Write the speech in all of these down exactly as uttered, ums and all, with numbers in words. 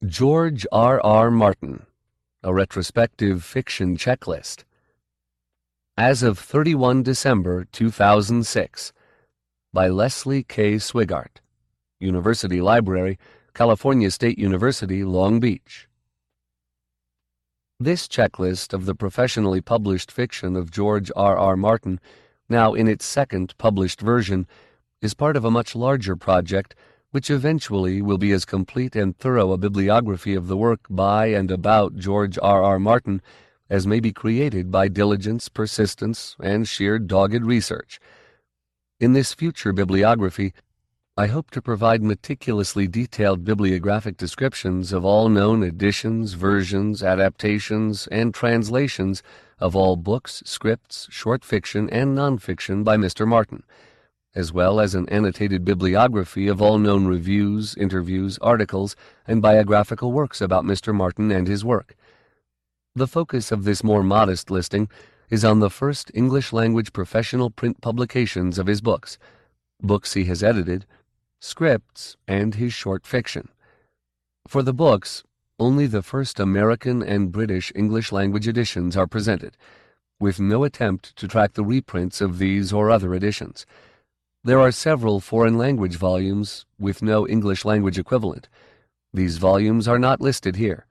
George R. R. Martin, a retrospective fiction checklist. As of thirty-first December two thousand six, by Leslie K. Swigart, University Library, California State University, Long Beach. This checklist of the professionally published fiction of George R. R. Martin, now in its second published version, is part of a much larger project which eventually will be as complete and thorough a bibliography of the work by and about George R. R. Martin as may be created by diligence, persistence, and sheer dogged research. In this future bibliography, I hope to provide meticulously detailed bibliographic descriptions of all known editions, versions, adaptations, and translations of all books, scripts, short fiction, and nonfiction by Mister Martin, as well as an annotated bibliography of all known reviews, interviews, articles, and biographical works about Mister Martin and his work. The focus of this more modest listing is on the first English-language professional print publications of his books, books he has edited, scripts, and his short fiction. For the books, only the first American and British English-language editions are presented, with no attempt to track the reprints of these or other editions. There are several foreign language volumes with no English language equivalent. These volumes are not listed here.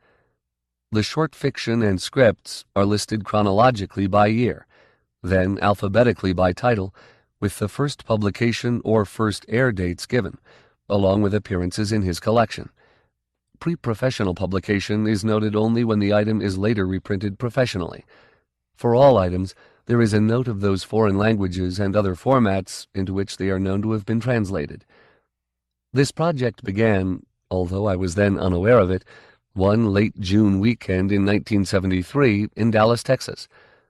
The short fiction and scripts are listed chronologically by year, then alphabetically by title, with the first publication or first air dates given, along with appearances in his collection. Pre-professional publication is noted only when the item is later reprinted professionally. For all items, there is a note of those foreign languages and other formats into which they are known to have been translated. This project began, although I was then unaware of it, one late June weekend in nineteen seventy-three in Dallas, Texas.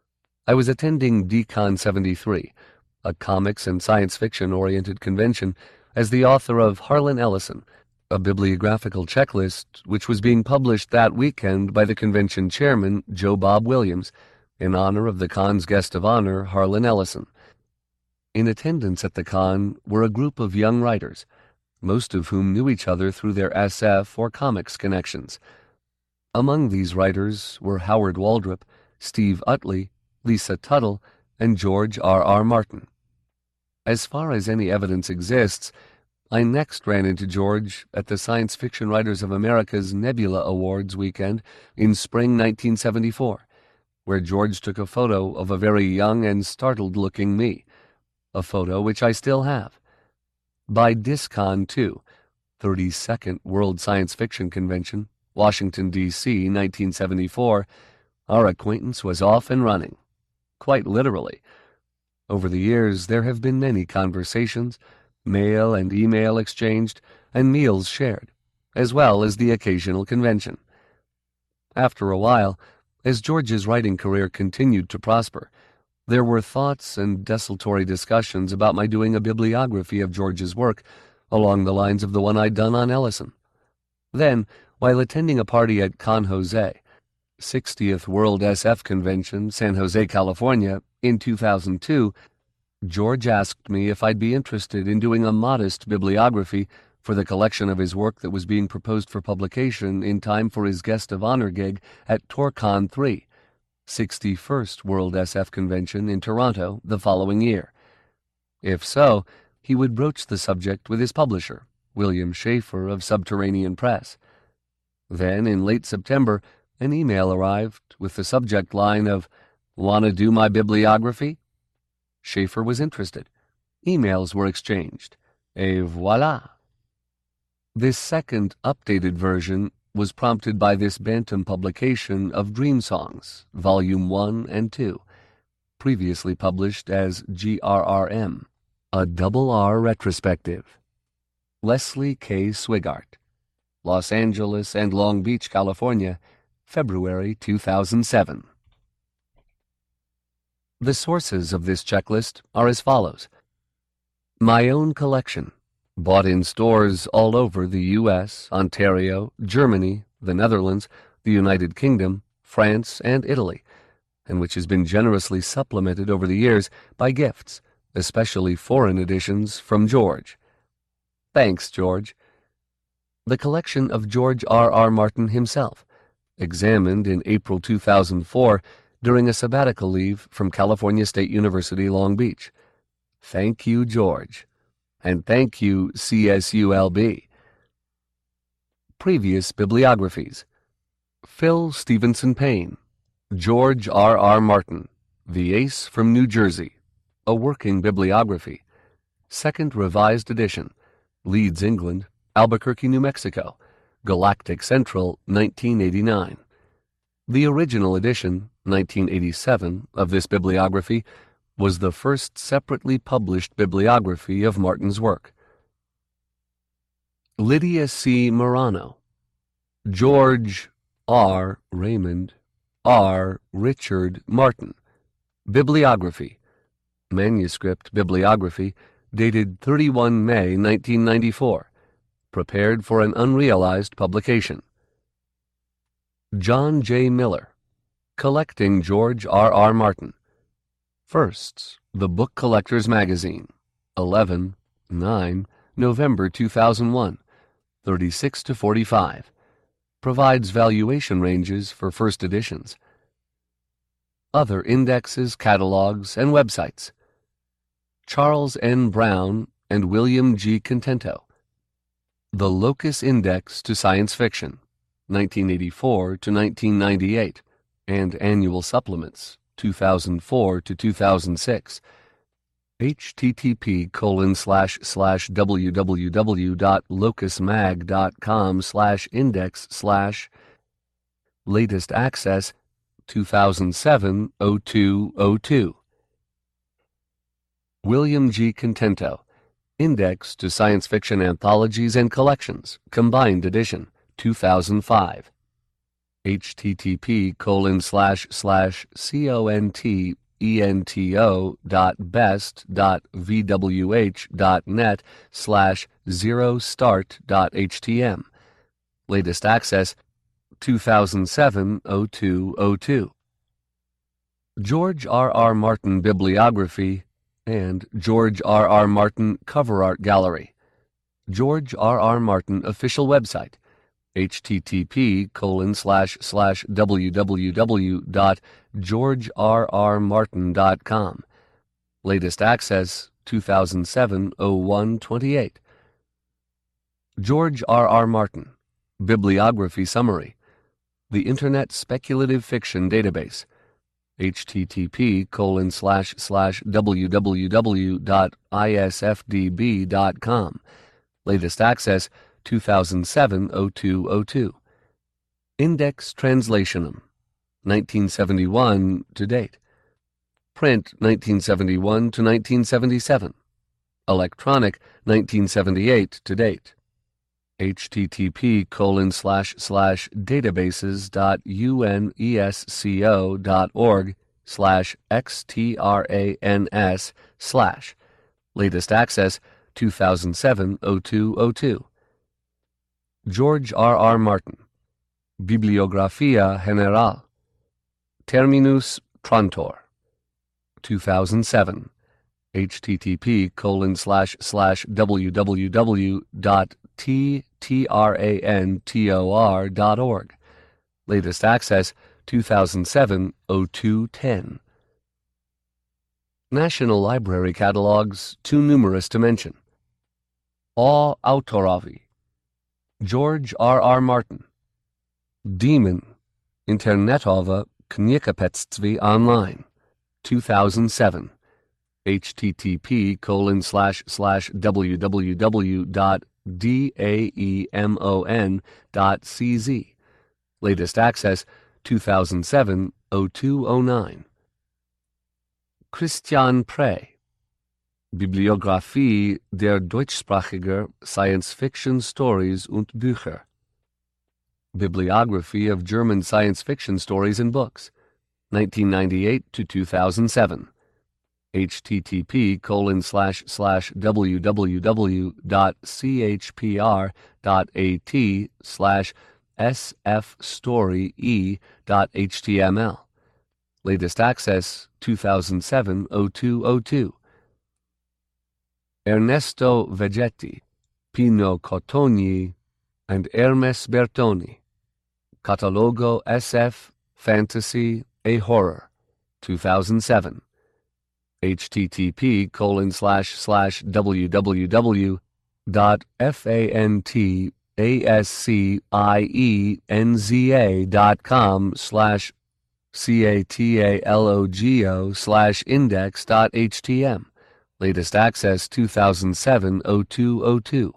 I was attending D CON seventy-three, a comics and science fiction-oriented convention, as the author of Harlan Ellison, a bibliographical checklist which was being published that weekend by the convention chairman, Joe Bob Williams, in honor of the con's guest of honor, Harlan Ellison. In attendance at the con were a group of young writers, most of whom knew each other through their S F or comics connections. Among these writers were Howard Waldrop, Steve Utley, Lisa Tuttle, and George R. R. Martin. As far as any evidence exists, I next ran into George at the Science Fiction Writers of America's Nebula Awards weekend in spring nineteen seventy-four, where George took a photo of a very young and startled-looking me, a photo which I still have. By DisCon two, thirty-second World Science Fiction Convention, Washington, D C, nineteen seventy-four, our acquaintance was off and running, quite literally. Over the years, there have been many conversations, mail and email exchanged, and meals shared, as well as the occasional convention. After a while, as George's writing career continued to prosper, there were thoughts and desultory discussions about my doing a bibliography of George's work along the lines of the one I'd done on Ellison. Then, while attending a party at Con Jose, sixtieth World S F Convention, San Jose, California, in two thousand two, George asked me if I'd be interested in doing a modest bibliography for the collection of his work that was being proposed for publication in time for his guest of honor gig at TorCon three, sixty-first World S F Convention in Toronto the following year. If so, he would broach the subject with his publisher, William Schaefer of Subterranean Press. Then, in late September, an email arrived with the subject line of, "Wanna do my bibliography?" Schaefer was interested. Emails were exchanged. Et voila! This second, updated version was prompted by this Bantam publication of Dream Songs, Volume one and two, previously published as G R R M, a double R retrospective. Leslie K. Swigart, Los Angeles and Long Beach, California, February two thousand seven. The sources of this checklist are as follows. My own collection, bought in stores all over the U S, Ontario, Germany, the Netherlands, the United Kingdom, France, and Italy, and which has been generously supplemented over the years by gifts, especially foreign editions from George. Thanks, George. the collection of George R. R. Martin himself, examined in April two thousand four during a sabbatical leave from California State University, Long Beach. Thank you, George. And thank you, C S U L B. Previous bibliographies: Phil Stevenson Payne, George R. R. Martin, The Ace from New Jersey, a working bibliography, second revised edition, Leeds, England, Albuquerque, New Mexico, Galactic Central, nineteen eighty-nine. The original edition, nineteen eighty-seven, of this bibliography was the first separately published bibliography of Martin's work. Lydia C. Morano, George R. Raymond R. Richard Martin, Bibliography, Manuscript Bibliography, dated thirty-first May nineteen ninety-four, prepared for an unrealized publication. John J. Miller, Collecting George R. R. Martin, Firsts, The Book Collectors Magazine, eleven nine, November two thousand one, thirty-six to forty-five, provides valuation ranges for first editions. Other indexes, catalogs, and websites: Charles N. Brown and William G. Contento, The Locus Index to Science Fiction, nineteen eighty-four to nineteen ninety-eight, and Annual Supplements, two thousand four to two thousand six, http colon slash slash www.locusmag.com slash index slash latest access two thousand seven oh two oh two. William G. Contento, Index to Science Fiction Anthologies and Collections, Combined Edition, two thousand five. http colon slash slash content ento dot best dot vwh dot net slash zero start dot htm. Latest access two thousand seven oh two oh two. George R. R. Martin Bibliography and George R. R. Martin Cover Art Gallery. George R. R. Martin Official Website, http colon slash slash www dot george r r martin dot com. Latest access two thousand seven oh one twenty-eight. George R. R. Martin Bibliography Summary, the Internet Speculative Fiction Database, http colon slash slash www dot isfdb dot com. Latest access two thousand seven oh two oh two. Index Translationum, nineteen seventy-one to date. Print nineteen seventy-one to nineteen seventy-seven. Electronic nineteen seventy-eight to date. http colon slash slash databases dot unesco dot org slash xtrans slash. Latest access two thousand seven oh two oh two. George R. R. Martin Bibliographia General, Terminus Trantor, two thousand seven. http colon slash slash www dot ttrantor dot org. Latest access two thousand seven oh two ten. National Library catalogs too numerous to mention. O Autorovi, George R. R. Martin, Demon, Internetowe Kniekapectwi Online, two thousand seven. http colon slash slash www dot daemon dot cz. Latest access two thousand seven oh two oh nine. Christian Prey, Bibliographie der deutschsprachiger Science-Fiction Stories und Bücher. Bibliography of German Science Fiction Stories and Books, nineteen ninety-eight to two thousand seven. http colon slash slash www dot chpr dot at slash sfstory dot html. Latest access two thousand seven oh two oh two. Ernesto Vegetti, Pino Cottoni, and Hermes Bertoni, Catalogo S F Fantasy A Horror, two thousand seven. http colon slash slash www dot fantascienza dot com slash catalogo slash index dot htm. Latest access two thousand seven oh two oh two.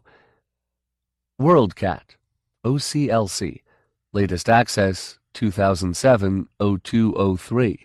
WorldCat, O C L C. Latest access two thousand seven oh two oh three.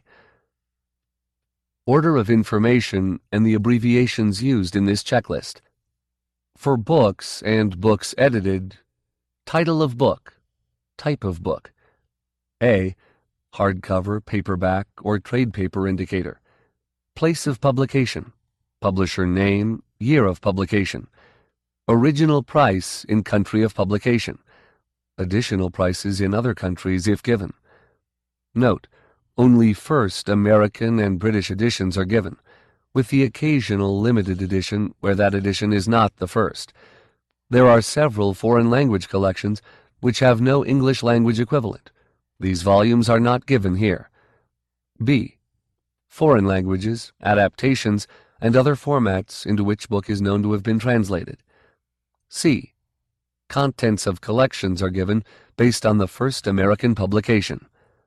Order of information and the abbreviations used in this checklist. For books and books edited, title of book, type of book. A. Hardcover, paperback, or trade paper indicator. Place of publication, publisher name, year of publication. Original price in country of publication. Additional prices in other countries if given. Note: only first American and British editions are given, with the occasional limited edition where that edition is not the first. There are several foreign language collections which have no English language equivalent. These volumes are not given here. B. Foreign languages, adaptations, and other formats into which book is known to have been translated. C. Contents of collections are given based on the first American publication.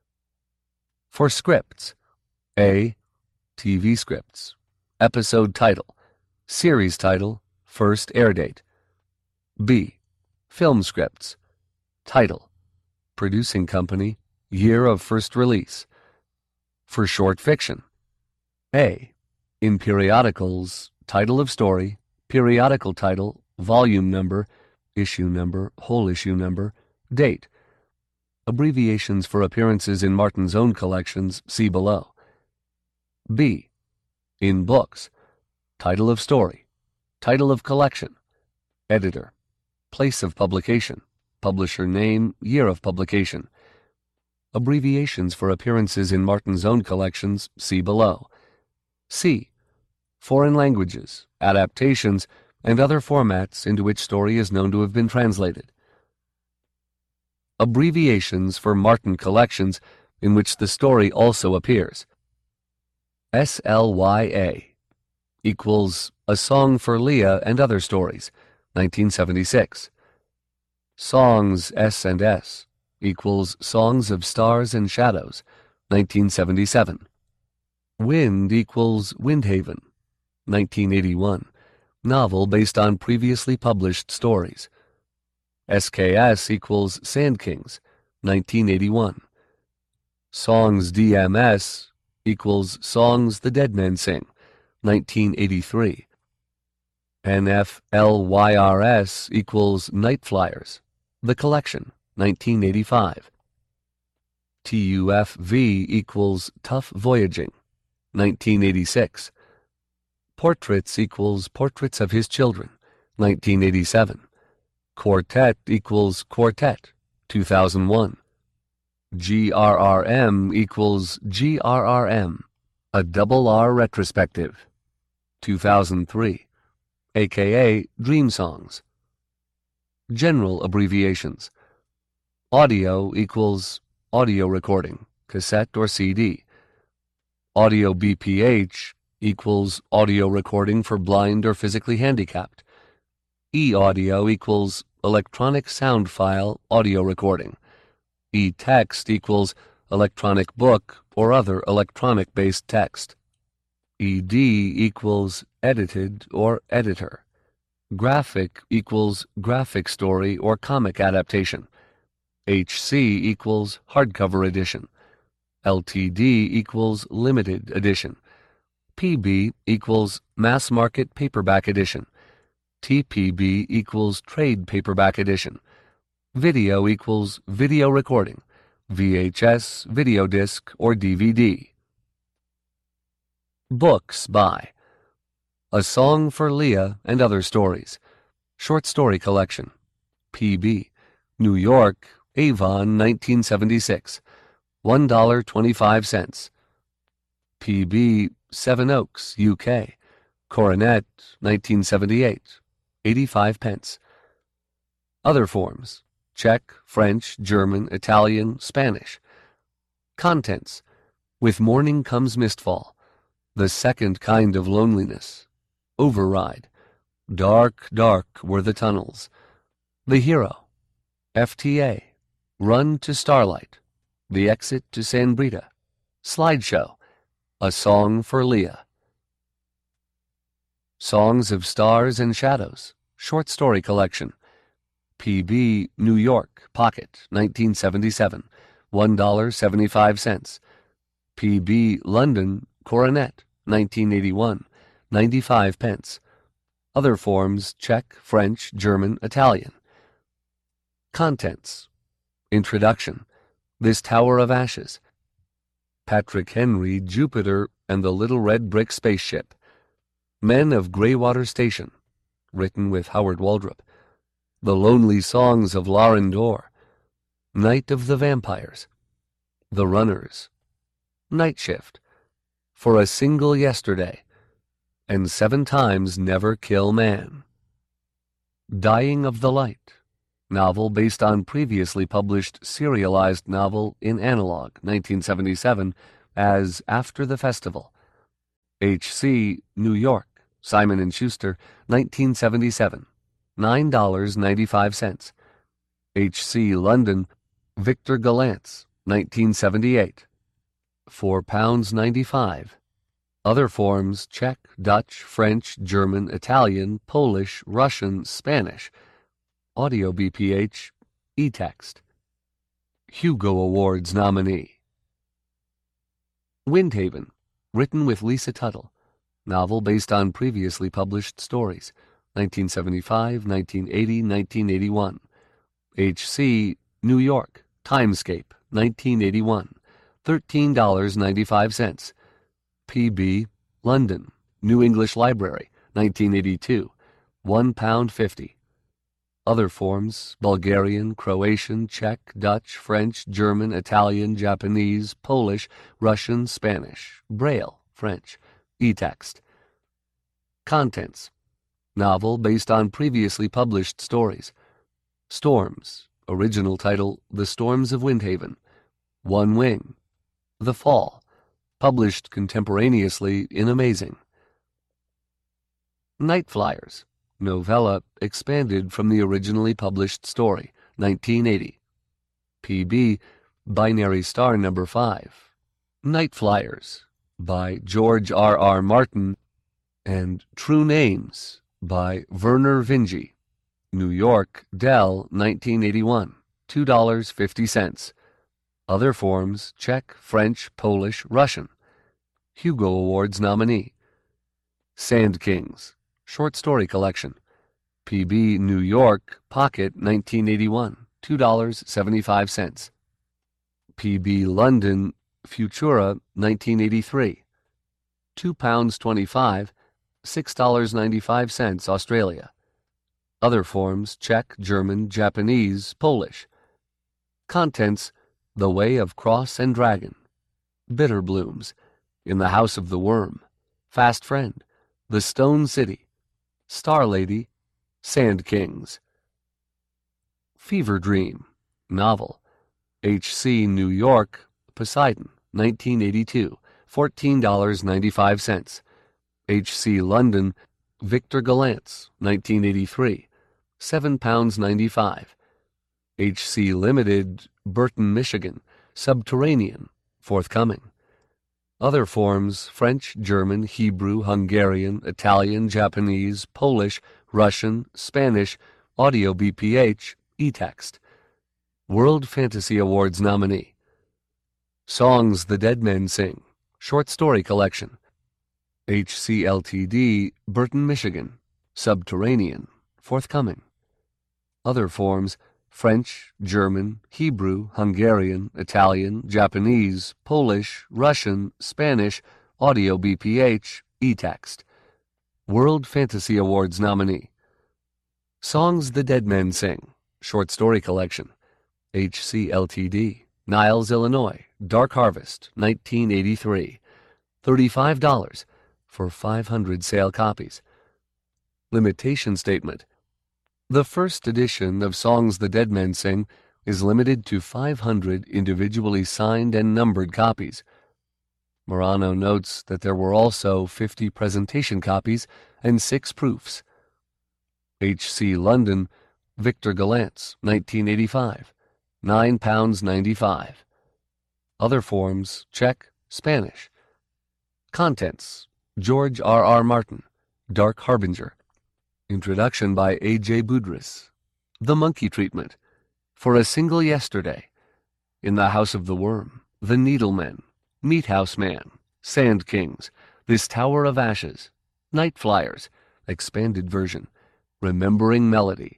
For scripts: A. T V scripts, episode title, series title, first air date. B. Film scripts, title, producing company, year of first release. For short fiction: A. In periodicals, title of story, periodical title, volume number, issue number, whole issue number, date. Abbreviations for appearances in Martin's own collections see below. B. In books, title of story, title of collection, editor, place of publication, publisher name, year of publication. Abbreviations for appearances in Martin's own collections see below. C. Foreign languages, adaptations, and other formats into which story is known to have been translated. Abbreviations for Martin collections in which the story also appears. S L Y A equals A Song for Leah and Other Stories, nineteen seventy-six. Songs S and S equals Songs of Stars and Shadows, nineteen seventy-seven. Wind equals Windhaven, nineteen eighty-one. Novel based on previously published stories. S K S equals Sand Kings, nineteen eighty-one. Songs D M S equals Songs the Dead Men Sing, nineteen eighty-three. N F L Y R S equals Night Flyers, The Collection, nineteen eighty-five. T U F V equals Tough Voyaging, nineteen eighty-six. Portraits equals Portraits of His Children, nineteen eighty-seven. Quartet equals Quartet, two thousand one. G R R M equals G R R M, A Double R Retrospective, two thousand three, a k a. Dream Songs. General abbreviations. Audio equals audio recording, cassette or C D. Audio B P H equals audio recording for blind or physically handicapped. E-audio equals electronic sound file audio recording. E-text equals electronic book or other electronic-based text. E D equals edited or editor. Graphic equals graphic story or comic adaptation. H C equals hardcover edition. L T D equals limited edition. P B equals mass market paperback edition. T P B equals trade paperback edition. Video equals video recording, V H S, video disc, or D V D. Books by A Song for Leah and Other Stories, short story collection. P B, New York, Avon, nineteen seventy-six, one dollar and twenty-five cents. P B, Seven Oaks, U K, Coronet, nineteen seventy-eight, eighty-five pence. Other forms: Czech, French, German, Italian, Spanish. Contents: With Morning Comes Mistfall, The Second Kind of Loneliness, Override, Dark, Dark Were the Tunnels, The Hero, F T A, Run to Starlight, The Exit to San Brita, Slideshow, A Song for Leah. Songs of Stars and Shadows, Short Story Collection, P B New York, Pocket, nineteen seventy-seven, one dollar and seventy-five cents. P B London, Coronet, nineteen eighty-one, ninety-five pence. Other forms: Czech, French, German, Italian. Contents: Introduction, This Tower of Ashes, Patrick Henry, Jupiter and the Little Red Brick Spaceship, Men of Greywater Station, written with Howard Waldrop, The Lonely Songs of Lauren Dorr, Night of the Vampires, The Runners, Night Shift, For a Single Yesterday, and Seven Times Never Kill Man. Dying of the Light, novel based on previously published serialized novel in Analog, nineteen seventy-seven, as After the Festival. H C, New York, Simon and Schuster, nineteen seventy-seven, nine dollars and ninety-five cents. H C, London, Victor Gollancz, nineteen seventy-eight, four pounds ninety-five. Other forms: Czech, Dutch, French, German, Italian, Polish, Russian, Spanish. Audio B P H, e-text. Hugo Awards nominee. Windhaven, written with Lisa Tuttle, novel based on previously published stories, nineteen seventy-five, nineteen eighty, nineteen eighty-one. H C, New York, Timescape, nineteen eighty-one, thirteen dollars and ninety-five cents. P B, London, New English Library, nineteen eighty-two, one pound fifty. Other forms: Bulgarian, Croatian, Czech, Dutch, French, German, Italian, Japanese, Polish, Russian, Spanish, Braille, French, e-text. Contents: Novel based on previously published stories. Storms, original title The Storms of Windhaven. One Wing, The Fall, published contemporaneously in Amazing. Night Flyers, novella expanded from the originally published story, nineteen eighty. P B, Binary Star Number five. Night Flyers, by George R R Martin, and True Names, by Werner Vinge. New York, Dell, nineteen eighty-one, two dollars and fifty cents. Other forms: Czech, French, Polish, Russian. Hugo Awards nominee. Sand Kings, Short Story Collection. P B New York, Pocket, nineteen eighty-one, two dollars and seventy-five cents. P B London, Futura, nineteen eighty-three, two pounds twenty-five, six dollars and ninety-five cents Australia. Other forms: Czech, German, Japanese, Polish. Contents: The Way of Cross and Dragon, Bitter Blooms, In the House of the Worm, Fast Friend, The Stone City, Star Lady, Sand Kings. Fever Dream, novel. H C, New York, Poseidon, nineteen eighty-two, fourteen dollars and ninety-five cents. H C, London, Victor Gollancz, nineteen eighty-three, seven pounds ninety-five. H C Limited, Burton, Michigan, Subterranean, forthcoming. Other forms: French, German, Hebrew, Hungarian, Italian, Japanese, Polish, Russian, Spanish. Audio B P H, e-text. World Fantasy Awards nominee. Songs the Dead Men Sing, Short Story Collection. H C Ltd, Burton, Michigan, Subterranean, forthcoming. Other forms: French, German, Hebrew, Hungarian, Italian, Japanese, Polish, Russian, Spanish. Audio B P H, e-text. World Fantasy Awards nominee. Songs the Dead Men Sing, Short Story Collection. H C Ltd, Niles, Illinois, Dark Harvest, nineteen eighty-three, thirty-five dollars for five hundred sale copies. Limitation statement: The first edition of Songs the Dead Men Sing is limited to five hundred individually signed and numbered copies. Morano notes that there were also fifty presentation copies and six proofs. H C London, Victor Gollancz, nineteen eighty-five, nine pounds ninety-five. Other forms, Czech, Spanish. Contents, George R. R. Martin, Dark Harbinger. Introduction by A. J. Budrys. The Monkey Treatment. For a Single Yesterday. In the House of the Worm. The Needlemen. Meat House Man. Sand Kings. This Tower of Ashes. Night Flyers. Expanded version. Remembering Melody.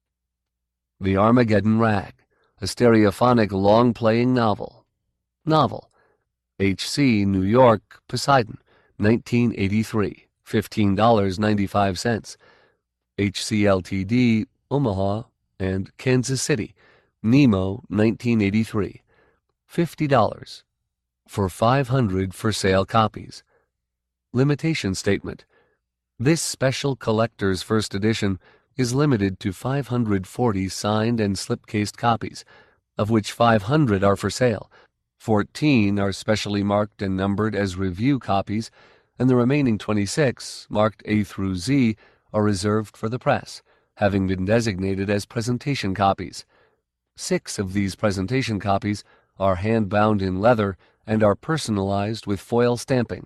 The Armageddon Rag. A stereophonic long-playing novel. Novel. H C New York, Poseidon, nineteen eighty-three, fifteen dollars and ninety-five cents. H C L T D, Omaha, and Kansas City, Nemo, nineteen eighty-three, fifty dollars. For five hundred for sale copies. Limitation statement. This special collector's first edition is limited to five hundred forty signed and slipcased copies, of which five hundred are for sale. fourteen are specially marked and numbered as review copies, and the remaining twenty-six, marked A through Z, are reserved for the press, having been designated as presentation copies. Six of these presentation copies are hand-bound in leather and are personalized with foil stamping.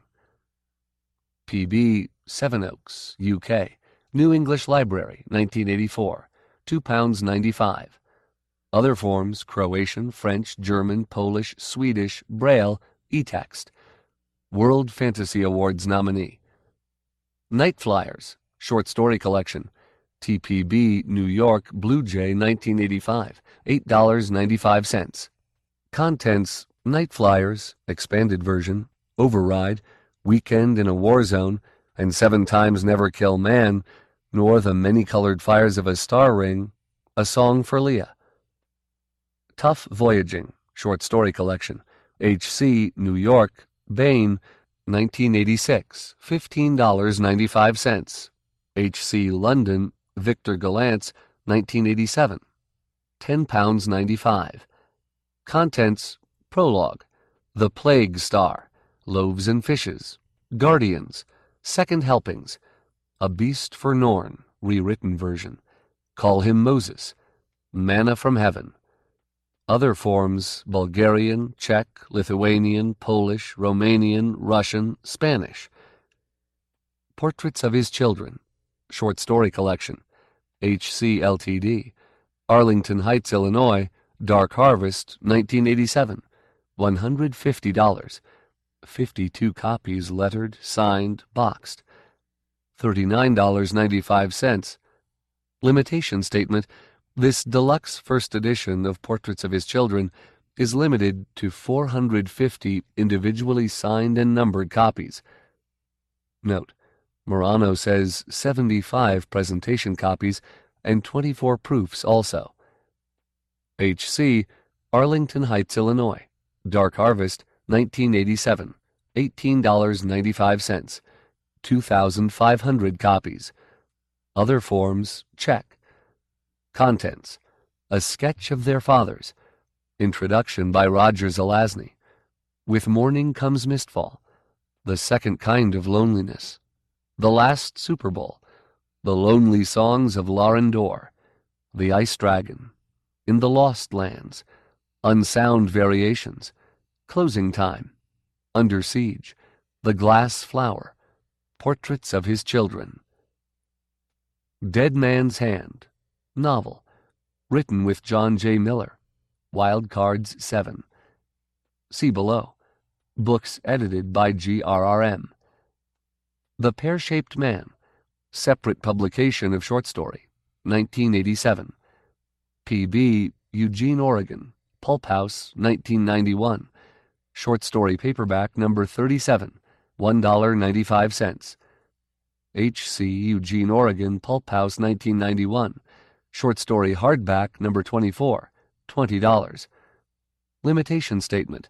P B Sevenoaks, U K, New English Library, nineteen eighty-four, two pounds ninety-five. Other forms, Croatian, French, German, Polish, Swedish, Braille, e-text. World Fantasy Awards nominee. Night Flyers, Short Story Collection. T P B, New York, Blue Jay, nineteen eighty-five, eight dollars and ninety-five cents. Contents, Night Flyers, expanded version, Override, Weekend in a War Zone, and Seven Times Never Kill Man, nor the Many-Colored Fires of a Star Ring, A Song for Leah. Tough Voyaging, Short Story Collection. H C, New York, Bain, nineteen eighty-six, fifteen dollars and ninety-five cents. H C London, Victor Gollancz, nineteen eighty-seven, ten pounds ninety-five. Contents, Prologue, The Plague Star, Loaves and Fishes, Guardians, Second Helpings, A Beast for Norn, rewritten version, Call Him Moses, Manna from Heaven. Other forms, Bulgarian, Czech, Lithuanian, Polish, Romanian, Russian, Spanish. Portraits of His Children, Short Story Collection. H C L T D, Arlington Heights, Illinois, Dark Harvest, nineteen eighty-seven, one hundred fifty dollars. fifty-two copies lettered, signed, boxed. thirty-nine dollars and ninety-five cents. Limitation statement. This deluxe first edition of Portraits of His Children is limited to four hundred fifty individually signed and numbered copies. Note, Morano says seventy-five presentation copies and twenty-four proofs also. H C, Arlington Heights, Illinois, Dark Harvest, nineteen eighty-seven, eighteen dollars and ninety-five cents, two thousand five hundred copies. Other forms, Czech. Contents, A Sketch of Their Fathers. Introduction by Roger Zelazny. With Morning Comes Mistfall. The Second Kind of Loneliness. The Last Super Bowl. The Lonely Songs of Lauren Dorr. The Ice Dragon. In the Lost Lands. Unsound Variations. Closing Time. Under Siege. The Glass Flower. Portraits of His Children. Dead Man's Hand. Novel. Written with John J. Miller. Wild Cards seven. See below. Books edited by G R R M. The Pear-Shaped Man. Separate publication of short story. nineteen eighty-seven. P B, Eugene, Oregon. Pulp House, nineteen ninety-one. Short story paperback number thirty-seven, one dollar and ninety-five cents. H C, Eugene, Oregon. Pulp House, nineteen ninety-one. Short story hardback number twenty-four, twenty dollars. Limitation statement.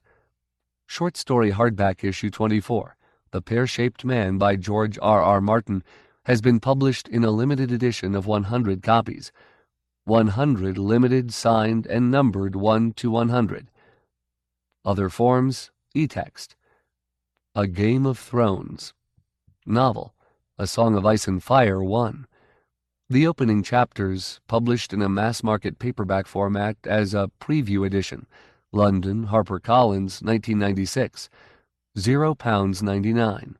Short story hardback issue twenty-four, The Pear-Shaped Man by George R. R. Martin, has been published in a limited edition of one hundred copies. one hundred limited, signed, and numbered one to one hundred. Other forms, e-text. A Game of Thrones. Novel, A Song of Ice and Fire one. The opening chapters, published in a mass-market paperback format as a preview edition. London, HarperCollins, nineteen ninety-six. Zero pounds ninety-nine.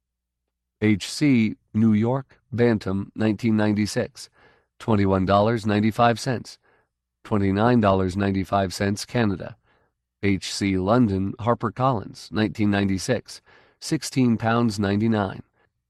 H C, New York, Bantam, nineteen ninety-six. Twenty-one dollars and ninety-five cents. Twenty-nine dollars and ninety-five cents, Canada. H C, London, HarperCollins, nineteen ninety-six. Sixteen pounds ninety-nine.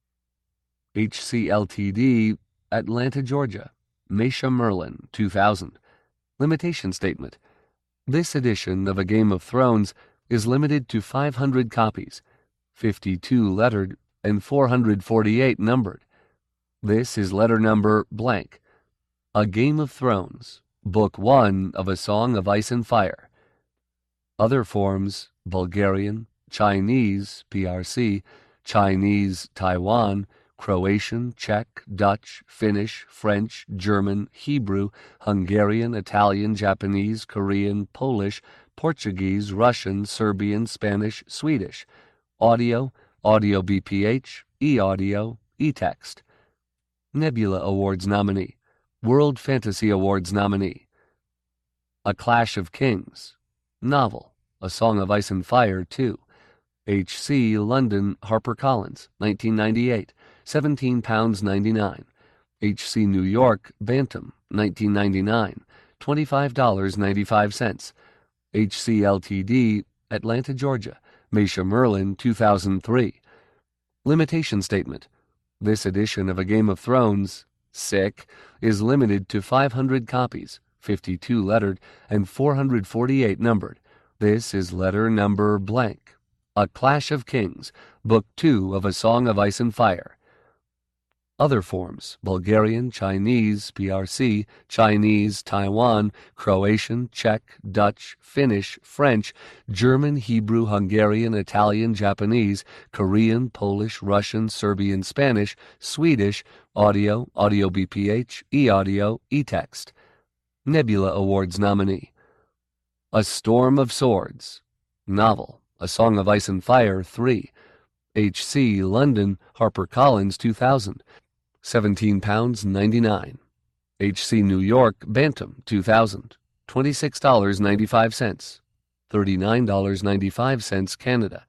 H C Ltd, Atlanta, Georgia. Meisha Merlin, two thousand. Limitation statement. This edition of A Game of Thrones is limited to five hundred copies, fifty-two lettered and four hundred forty-eight numbered. This is letter number blank. A Game of Thrones, Book one of A Song of Ice and Fire. Other forms, Bulgarian, Chinese, P R C, Chinese, Taiwan, Croatian, Czech, Dutch, Finnish, French, German, Hebrew, Hungarian, Italian, Japanese, Korean, Polish, Portuguese, Russian, Serbian, Spanish, Swedish. Audio, Audio B P H, e-audio, e-text. Nebula Awards nominee. World Fantasy Awards nominee. A Clash of Kings. Novel, A Song of Ice and Fire two. H C, London, HarperCollins, nineteen ninety-eight. seventeen pounds ninety-nine. H C, New York, Bantam, nineteen ninety-nine. twenty-five dollars and ninety-five cents. H C Ltd, Atlanta, Georgia. Meisha Merlin, two thousand three. Limitation statement. This edition of A Game of Thrones, sick, is limited to five hundred copies, fifty-two lettered and four hundred forty-eight numbered. This is letter number blank. A Clash of Kings, Book two of A Song of Ice and Fire. Other forms, Bulgarian, Chinese, P R C, Chinese, Taiwan, Croatian, Czech, Dutch, Finnish, French, German, Hebrew, Hungarian, Italian, Japanese, Korean, Polish, Russian, Serbian, Spanish, Swedish. Audio, Audio B P H, e-audio, e-text. Nebula Awards nominee. A Storm of Swords. Novel, A Song of Ice and Fire three. H C, London, HarperCollins, two thousand. seventeen pounds ninety-nine. H C, New York, Bantam, two thousand. twenty-six dollars and ninety-five cents. thirty-nine dollars and ninety-five cents, Canada.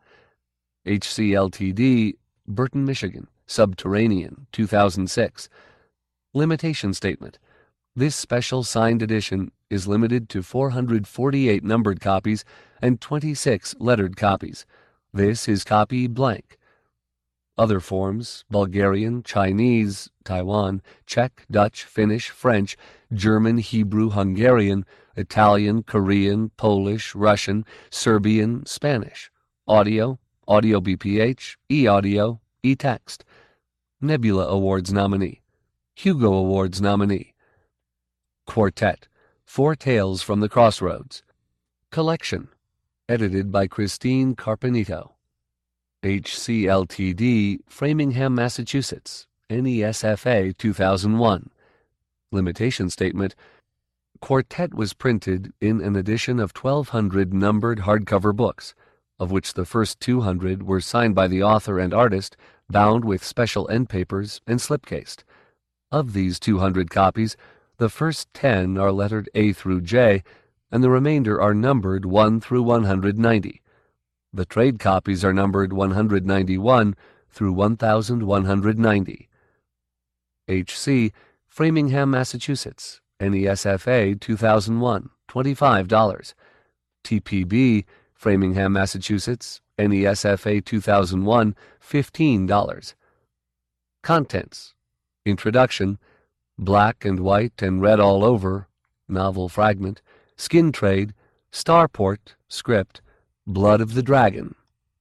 H C Ltd, Burton, Michigan. Subterranean, two thousand six. Limitation statement. This special signed edition is limited to four hundred forty-eight numbered copies and twenty-six lettered copies. This is copy blank. Other forms, Bulgarian, Chinese, Taiwan, Czech, Dutch, Finnish, French, German, Hebrew, Hungarian, Italian, Korean, Polish, Russian, Serbian, Spanish. Audio, Audio B P H, e-audio, e-text. Nebula Awards nominee. Hugo Awards nominee. Quartet, Four Tales from the Crossroads. Collection, edited by Christine Carpenito. H C Ltd, Framingham, Massachusetts. N E S F A two thousand one. Limitation statement. Quartet was printed in an edition of twelve hundred numbered hardcover books, of which the first two hundred were signed by the author and artist, bound with special end papers and slipcased. Of these two hundred copies, the first ten are lettered A through J, and the remainder are numbered one through one hundred ninety. The trade copies are numbered one hundred ninety-one through one thousand one hundred ninety. H C, Framingham, Massachusetts. N E S F A two thousand one, twenty-five dollars. T P B, Framingham, Massachusetts. N E S F A two thousand one, fifteen dollars. Contents. Introduction. Black and white and red all over. Novel fragment. Skin trade. Starport. Script. Blood of the Dragon.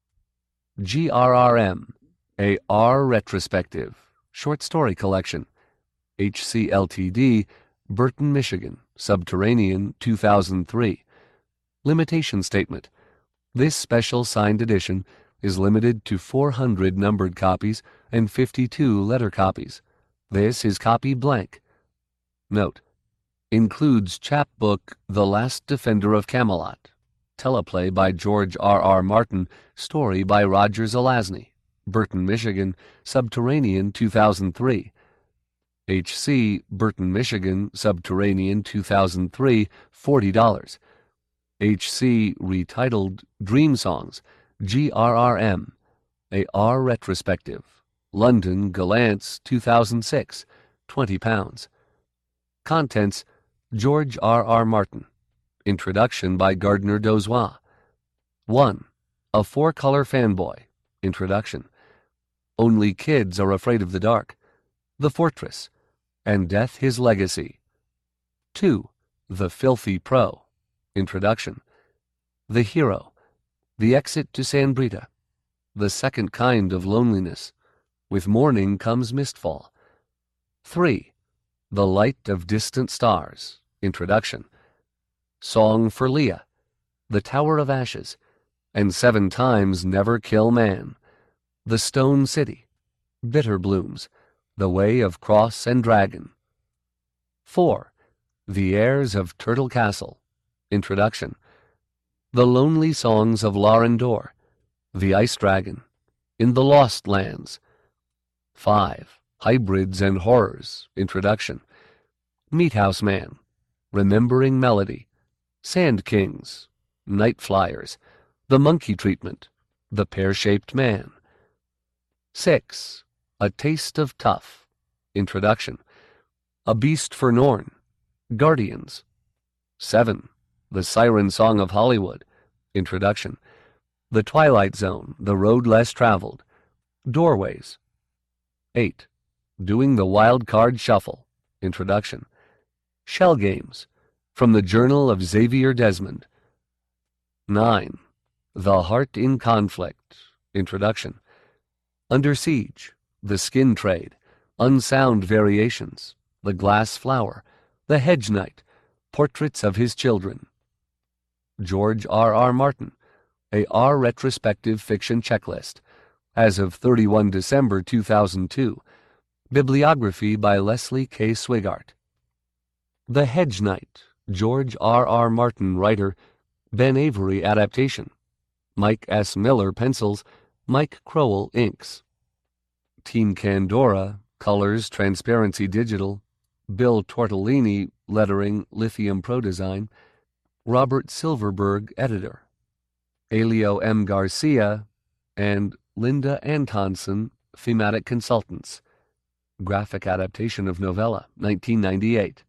G R R M. A R Retrospective. Short story collection. H C Ltd, Burton, Michigan. Subterranean, two thousand three. Limitation statement. This special signed edition is limited to four hundred numbered copies and fifty-two letter copies. This is copy blank. Note: includes chapbook The Last Defender of Camelot, teleplay by George R R Martin, story by Roger Zelazny, Burton, Michigan, Subterranean, two thousand three. H C, Burton, Michigan, Subterranean, two thousand three, forty dollars. H C, retitled Dream Songs, G R R M, a R retrospective, London, Gollancz, two thousand six, twenty pounds. Contents: George R R Martin. Introduction by Gardner Dozois. one. A Four-Color Fanboy. Introduction. Only Kids Are Afraid of the Dark. The Fortress, and Death His Legacy. two. The Filthy Pro. Introduction. The Hero. The Exit to San Brita. The Second Kind of Loneliness. With Morning Comes Mistfall. three. The Light of Distant Stars. Introduction. Song for Leah. The Tower of Ashes. And Seven Times Never Kill Man. The Stone City. Bitter Blooms. The Way of Cross and Dragon. four. The Heirs of Turtle Castle. Introduction. The Lonely Songs of Lauren Dore. The Ice Dragon. In the Lost Lands. five. Hybrids and Horrors. Introduction. Meathouse Man. Remembering Melody. Sand Kings. Night Flyers. The Monkey Treatment. The Pear-Shaped Man. six. A Taste of Tough. Introduction. A Beast for Norn. Guardians. seven. The Siren Song of Hollywood. Introduction. The Twilight Zone, The Road Less Traveled. Doorways. eight. Doing the Wild Card Shuffle. Introduction. Shell Games. From the Journal of Xavier Desmond. nine. The Heart in Conflict. Introduction. Under Siege. The Skin Trade. Unsound Variations. The Glass Flower. The Hedge Knight. Portraits of His Children. George R R Martin. A R Retrospective Fiction Checklist. As of thirty-first of December two thousand two. Bibliography by Leslie K. Swigart. The Hedge Knight. George R R Martin writer. Ben Avery adaptation. Mike S. Miller pencils. Mike Crowell inks. Team Candora, colors, transparency digital. Bill Tortellini, lettering, Lithium Pro Design. Robert Silverberg, editor. Elio M. Garcia and Linda Antonsen, thematic consultants. Graphic adaptation of novella, nineteen ninety-eight.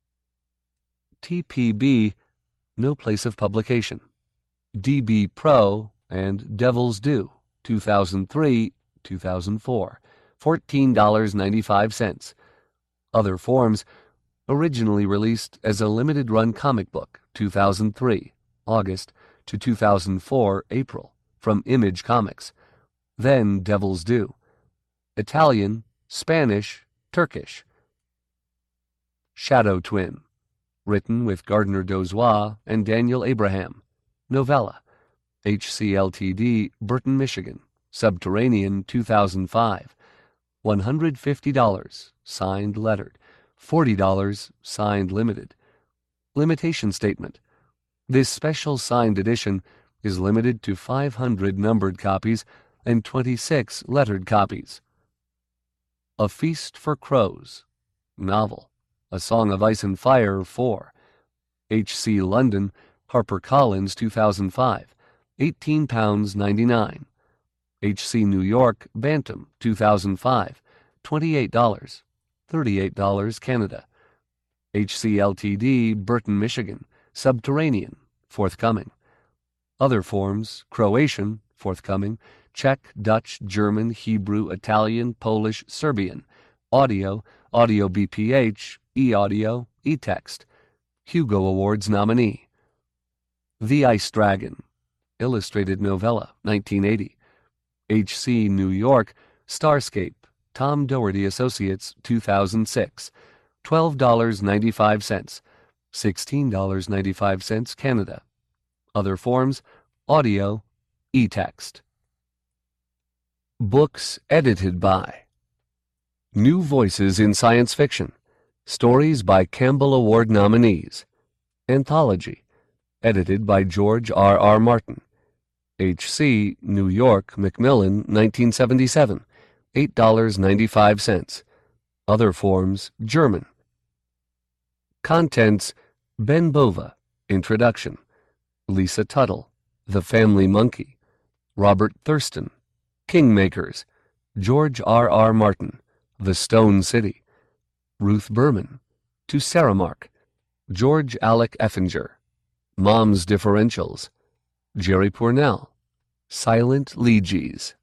T P B, no place of publication. D B Pro and Devil's Due, two thousand three, two thousand four, fourteen dollars and ninety-five cents. Other forms, originally released as a limited-run comic book, two thousand three, August, to two thousand four, April, from Image Comics. Then Devil's Due. Italian, Spanish, Turkish. Shadow Twin. Written with Gardner Dozois and Daniel Abraham. Novella. H C L T D, Burton, Michigan. Subterranean, two thousand five. one hundred fifty dollars, signed lettered. forty dollars, signed limited. Limitation statement. This special signed edition is limited to five hundred numbered copies and twenty-six lettered copies. A Feast for Crows. Novel. A Song of Ice and Fire, four. H C London, HarperCollins, two thousand five. eighteen pounds ninety-nine. H C New York, Bantam, two thousand five. twenty-eight dollars. thirty-eight dollars Canada. H C L T D, Burton, Michigan. Subterranean, forthcoming. Other forms, Croatian, forthcoming. Czech, Dutch, German, Hebrew, Italian, Polish, Serbian. Audio, Audio B P H, e-audio, e-text. Hugo Awards nominee. The Ice Dragon. Illustrated novella, nineteen eighty. H C New York, Starscape, Tom Doherty Associates, two thousand six. twelve dollars and ninety-five cents. sixteen dollars and ninety-five cents Canada. Other forms, audio, e-text. Books edited by New Voices in Science Fiction. Stories by Campbell Award nominees. Anthology. Edited by George R. R. Martin. H C, New York, Macmillan, nineteen seventy-seven. eight dollars and ninety-five cents. Other forms, German. Contents, Ben Bova, Introduction. Lisa Tuttle, The Family Monkey. Robert Thurston, Kingmakers. George R. R. Martin, The Stone City. Ruth Berman, To Saramark. George Alec Effinger, Mom's Differentials. Jerry Pournelle, Silent Legies.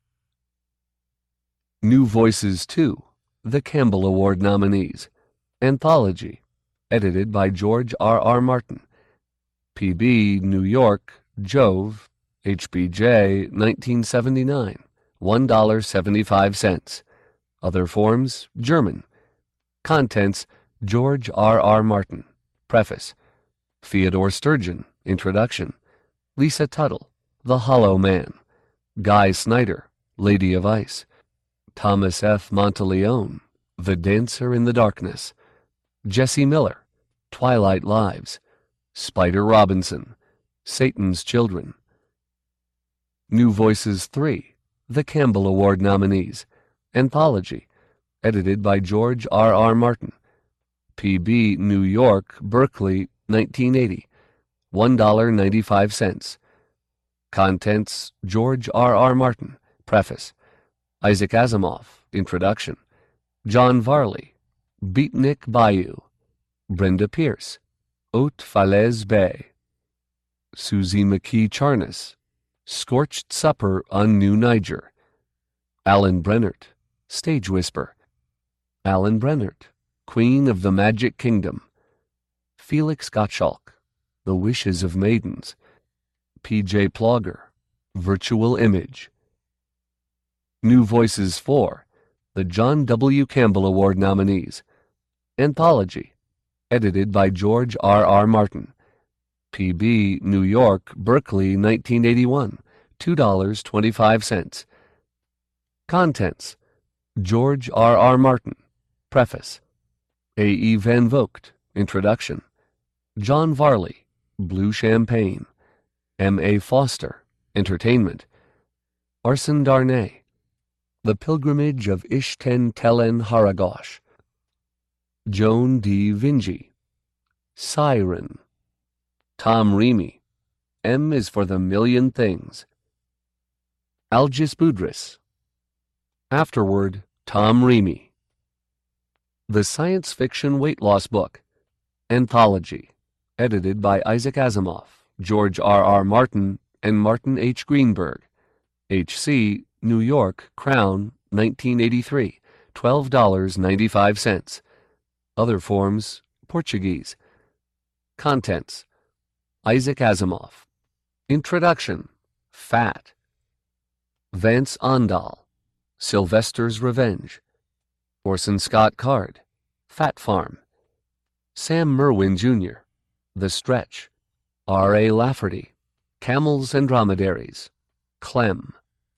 New Voices two, The Campbell Award nominees. Anthology. Edited by George R. R. Martin. P B, New York, Jove, H B J, nineteen seventy-nine. one dollar and seventy-five cents. Other forms, German. Contents, George R. R. Martin. Preface. Theodore Sturgeon, Introduction. Lisa Tuttle, The Hollow Man. Guy Snyder, Lady of Ice. Thomas F. Monteleone, The Dancer in the Darkness. Jesse Miller, Twilight Lives. Spider Robinson, Satan's Children. New Voices three, The Campbell Award nominees. Anthology. Edited by George R. R. Martin. P B, New York, Berkeley, nineteen eighty. one dollar and ninety-five cents. Contents, George R. R. Martin. Preface. Isaac Asimov, Introduction. John Varley, Beatnik Bayou. Brenda Pierce, Haute Falaise Bay. Susie McKee Charnas, Scorched Supper on New Niger. Alan Brennert, Stage Whisper. Alan Brennert, Queen of the Magic Kingdom. Felix Gottschalk, The Wishes of Maidens. P J Plogger, Virtual Image. New Voices four, The John W. Campbell Award nominees. Anthology. Edited by George R. R. Martin. P B, New York, Berkeley, nineteen eighty-one. two dollars and twenty-five cents. Contents, George R. R. Martin. Preface. A E Van Vogt, Introduction. John Varley, Blue Champagne. M A Foster, Entertainment. Arsen Darnay, The Pilgrimage of Ishten Telen Haragosh. Joan D. Vinci, Siren. Tom Reamy, M is for the Million Things. Algis Budrys. Afterward, Tom Reamy. The Science Fiction Weight Loss Book. Anthology. Edited by Isaac Asimov, George R. R. Martin, and Martin H. Greenberg. H C, New York, Crown, nineteen eighty-three. twelve dollars and ninety-five cents. Other forms, Portuguese. Contents, Isaac Asimov. Introduction, Fat. Vance Ondal, Sylvester's Revenge. Orson Scott Card, Fat Farm. Sam Merwin, Junior, The Stretch. R A Lafferty, Camels and Dromedaries. Clem.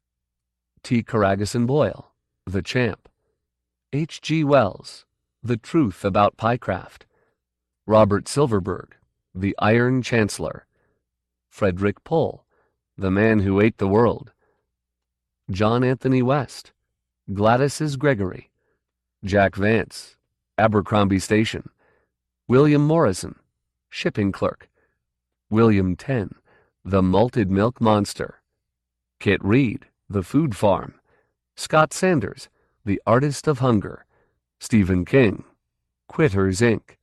T. Karagas Boyle, The Champ. H G Wells, The Truth About Piecraft. Robert Silverberg, The Iron Chancellor. Frederick Pohl, The Man Who Ate the World. John Anthony West, Gladys's Gregory. Jack Vance, Abercrombie Station. William Morrison, Shipping Clerk. William Tenn, The Malted Milk Monster. Kit Reed, The Food Farm. Scott Sanders, The Artist of Hunger. Stephen King, Quitters, Incorporated.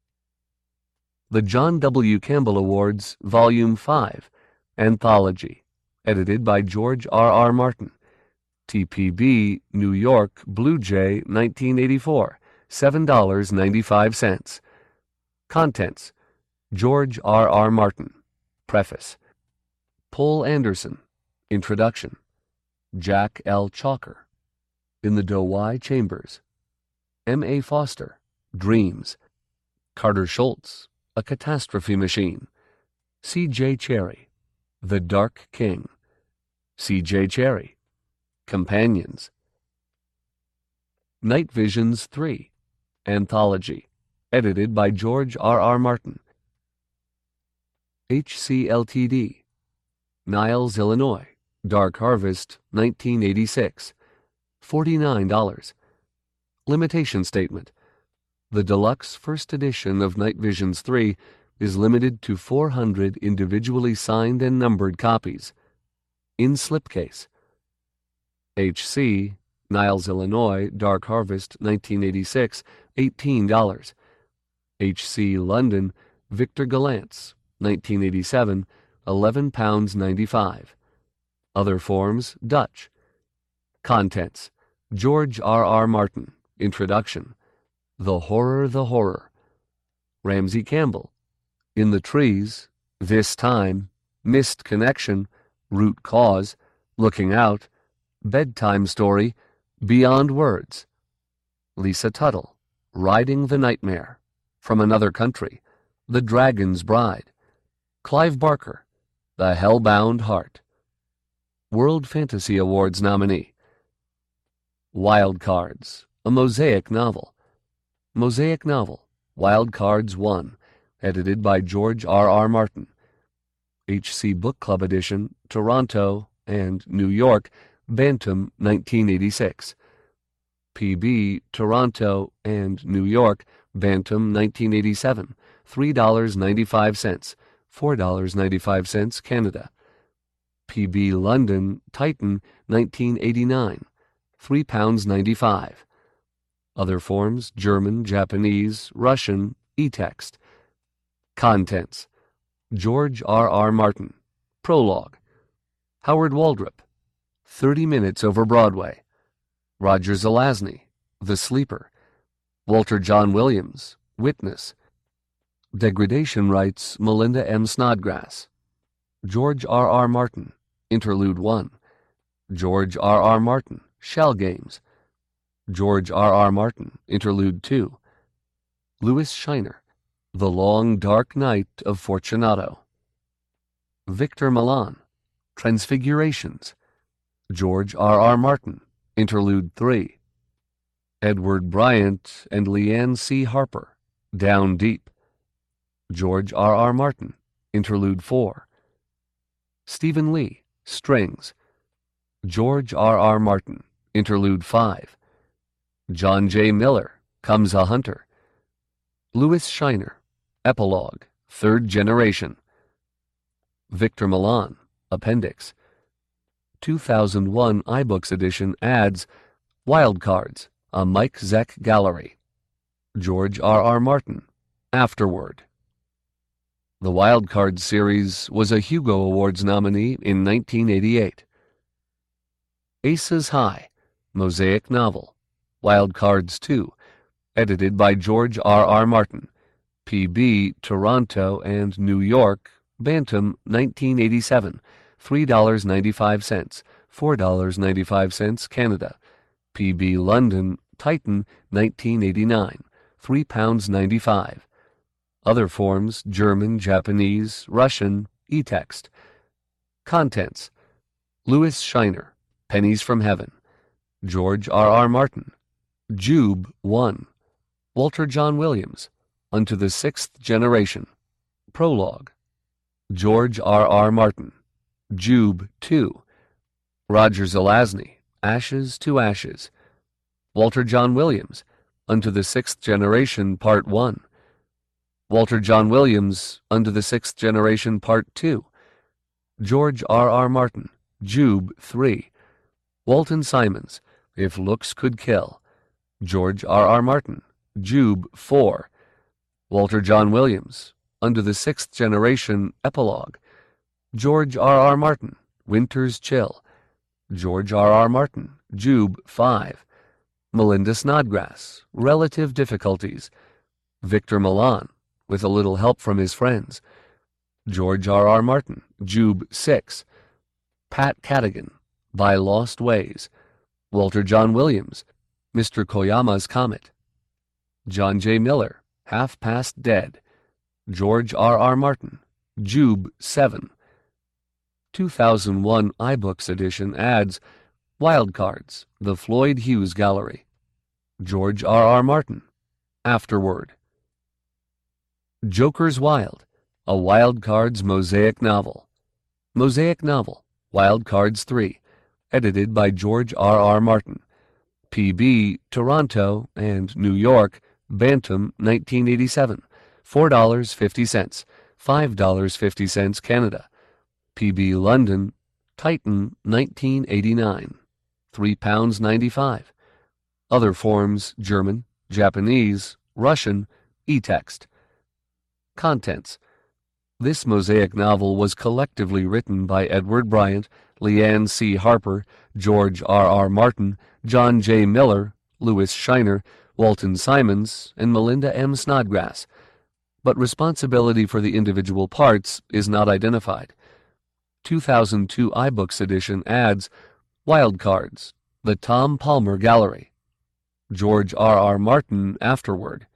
The John W. Campbell Awards, Volume five, Anthology. Edited by George R. R. Martin. T P B, New York, Blue Jay, nineteen eighty-four. seven dollars and ninety-five cents. Contents, George R. R. Martin. Preface. Poul Anderson, Introduction. Jack L. Chalker, In the Douai Chambers. M A Foster, Dreams. Carter Schultz, A Catastrophe Machine. C J Cherry, The Dark King. C J Cherry, Companions. Night Visions three, Anthology, edited by George R. R. Martin. H C Ltd. Niles, Illinois, Dark Harvest, nineteen eighty-six, forty-nine dollars. Limitation Statement: the deluxe first edition of Night Visions three is limited to four hundred individually signed and numbered copies. In slipcase. H C, Niles, Illinois, Dark Harvest, nineteen eighty-six, eighteen dollars. H C London, Victor Gollancz, nineteen eighty-seven, eleven pounds ninety-five. Other forms, Dutch. Contents: George R. R. Martin, Introduction. The Horror, the Horror. Ramsey Campbell, In the Trees, This Time, Missed Connection, Root Cause, Looking Out, Bedtime Story, Beyond Words. Lisa Tuttle, Riding the Nightmare. From Another Country, The Dragon's Bride. Clive Barker, The Hellbound Heart. World Fantasy Awards nominee. Wild Cards, a Mosaic novel. Mosaic novel, Wild Cards one, edited by George R. R. Martin. H C Book Club edition, Toronto and New York, Bantam, nineteen eighty-six. P B, Toronto and New York, Bantam, nineteen eighty-seven, three dollars and ninety-five cents, four dollars and ninety-five cents Canada. P B, London, Titan, nineteen eighty-nine, three pounds ninety-five. Other forms, German, Japanese, Russian, e-text. Contents: George R. R. Martin. Prologue. Howard Waldrop, thirty minutes Over Broadway. Roger Zelazny, The Sleeper. Walter John Williams, Witness. Degradation writes Melinda M. Snodgrass. George R. R. Martin, Interlude one. George R. R. Martin, Shell Games. George R. R. Martin, Interlude two. Louis Shiner, The Long Dark Night of Fortunato. Victor Milan, Transfigurations. George R. R. Martin, Interlude three. Edward Bryant and Leanne C. Harper, Down Deep. George R. R. Martin, Interlude four. Stephen Lee, Strings. George R. R. Martin, Interlude five. John J. Miller, Comes a Hunter. Louis Shiner, Epilogue, Third Generation. Victor Milan, Appendix. two thousand one iBooks edition adds Wild Cards, a Mike Zeck Gallery. George R. R. Martin, Afterword. The Wild Cards series was a Hugo Awards nominee in nineteen eighty-eight. Aces High, Mosaic novel. Wild Cards two, edited by George R. R. Martin. P B, Toronto and New York, Bantam, nineteen eighty-seven, three dollars and ninety-five cents, four dollars and ninety-five cents Canada. P B, London, Titan, nineteen eighty-nine, three pounds ninety-five. Other forms, German, Japanese, Russian, e-text. Contents: Louis Shiner, Pennies from Heaven. George R. R. Martin, Jube one. Walter John Williams, Unto the Sixth Generation. Prologue. George R. R. Martin, Jube two. Roger Zelazny, Ashes to Ashes. Walter John Williams, Unto the Sixth Generation, Part one. Walter John Williams, Unto the Sixth Generation, Part two. George R. R. Martin, Jube three. Walton Simons, If Looks Could Kill. George R. R. Martin, Jube four. Walter John Williams, Unto the Sixth Generation, Epilogue. George R. R. Martin, Winter's Chill. George R. R. Martin, Jube five. Melinda Snodgrass, Relative Difficulties. Victor Milan, With a Little Help from His Friends. George R. R. Martin, Jube six. Pat Cadigan, By Lost Ways. Walter John Williams, Mister Koyama's Comet. John J. Miller, Half Past Dead. George R. R. Martin, Jube seven. two thousand one iBooks edition adds Wildcards, The Floyd Hughes Gallery. George R R. Martin. Afterword. Joker's Wild, a Wildcards mosaic novel. Mosaic novel, Wildcards three, edited by George R R. Martin. P B, Toronto and New York, Bantam, nineteen eighty-seven, four dollars and fifty cents, five dollars and fifty cents Canada. P B, London, Titan, nineteen eighty-nine, three pounds ninety-five. Other forms, German, Japanese, Russian, e-text. Contents. This mosaic novel was collectively written by Edward Bryant, Leanne C. Harper, George R R. Martin, John J. Miller, Louis Shiner, Walton Simons, and Melinda M. Snodgrass, but responsibility for the individual parts is not identified. two thousand two iBooks edition adds Wildcards, The Tom Palmer Gallery. George R R. Martin Afterword.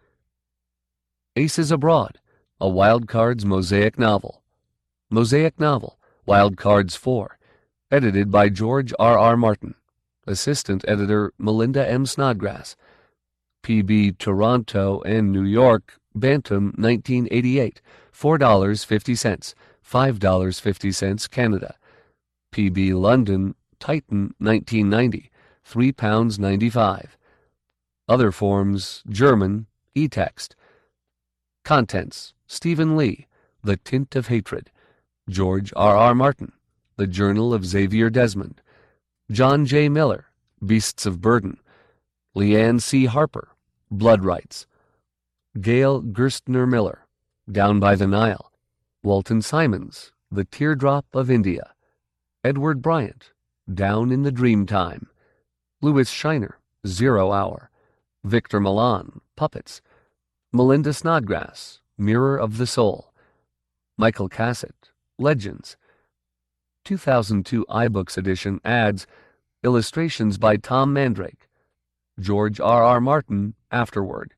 Aces Abroad, a Wildcards mosaic novel. Mosaic novel, Wildcards four, edited by George R R. Martin. Assistant editor Melinda M. Snodgrass. P B, Toronto and New York, Bantam, nineteen eighty-eight, four dollars and fifty cents, five dollars and fifty cents Canada. P B, London, Titan, nineteen ninety, three pounds ninety-five. Other forms, German, e-text. Contents, Stephen Lee, The Tint of Hatred. George R R. Martin, The Journal of Xavier Desmond. John J. Miller, Beasts of Burden. Leanne C. Harper, Blood Rights. Gail Gerstner Miller, Down by the Nile. Walton Simons, The Teardrop of India. Edward Bryant, Down in the Dreamtime. Louis Shiner, Zero Hour. Victor Milan, Puppets. Melinda Snodgrass, Mirror of the Soul. Michael Cassett, Legends. two thousand two iBooks edition adds illustrations by Tom Mandrake. George R R. Martin Afterword.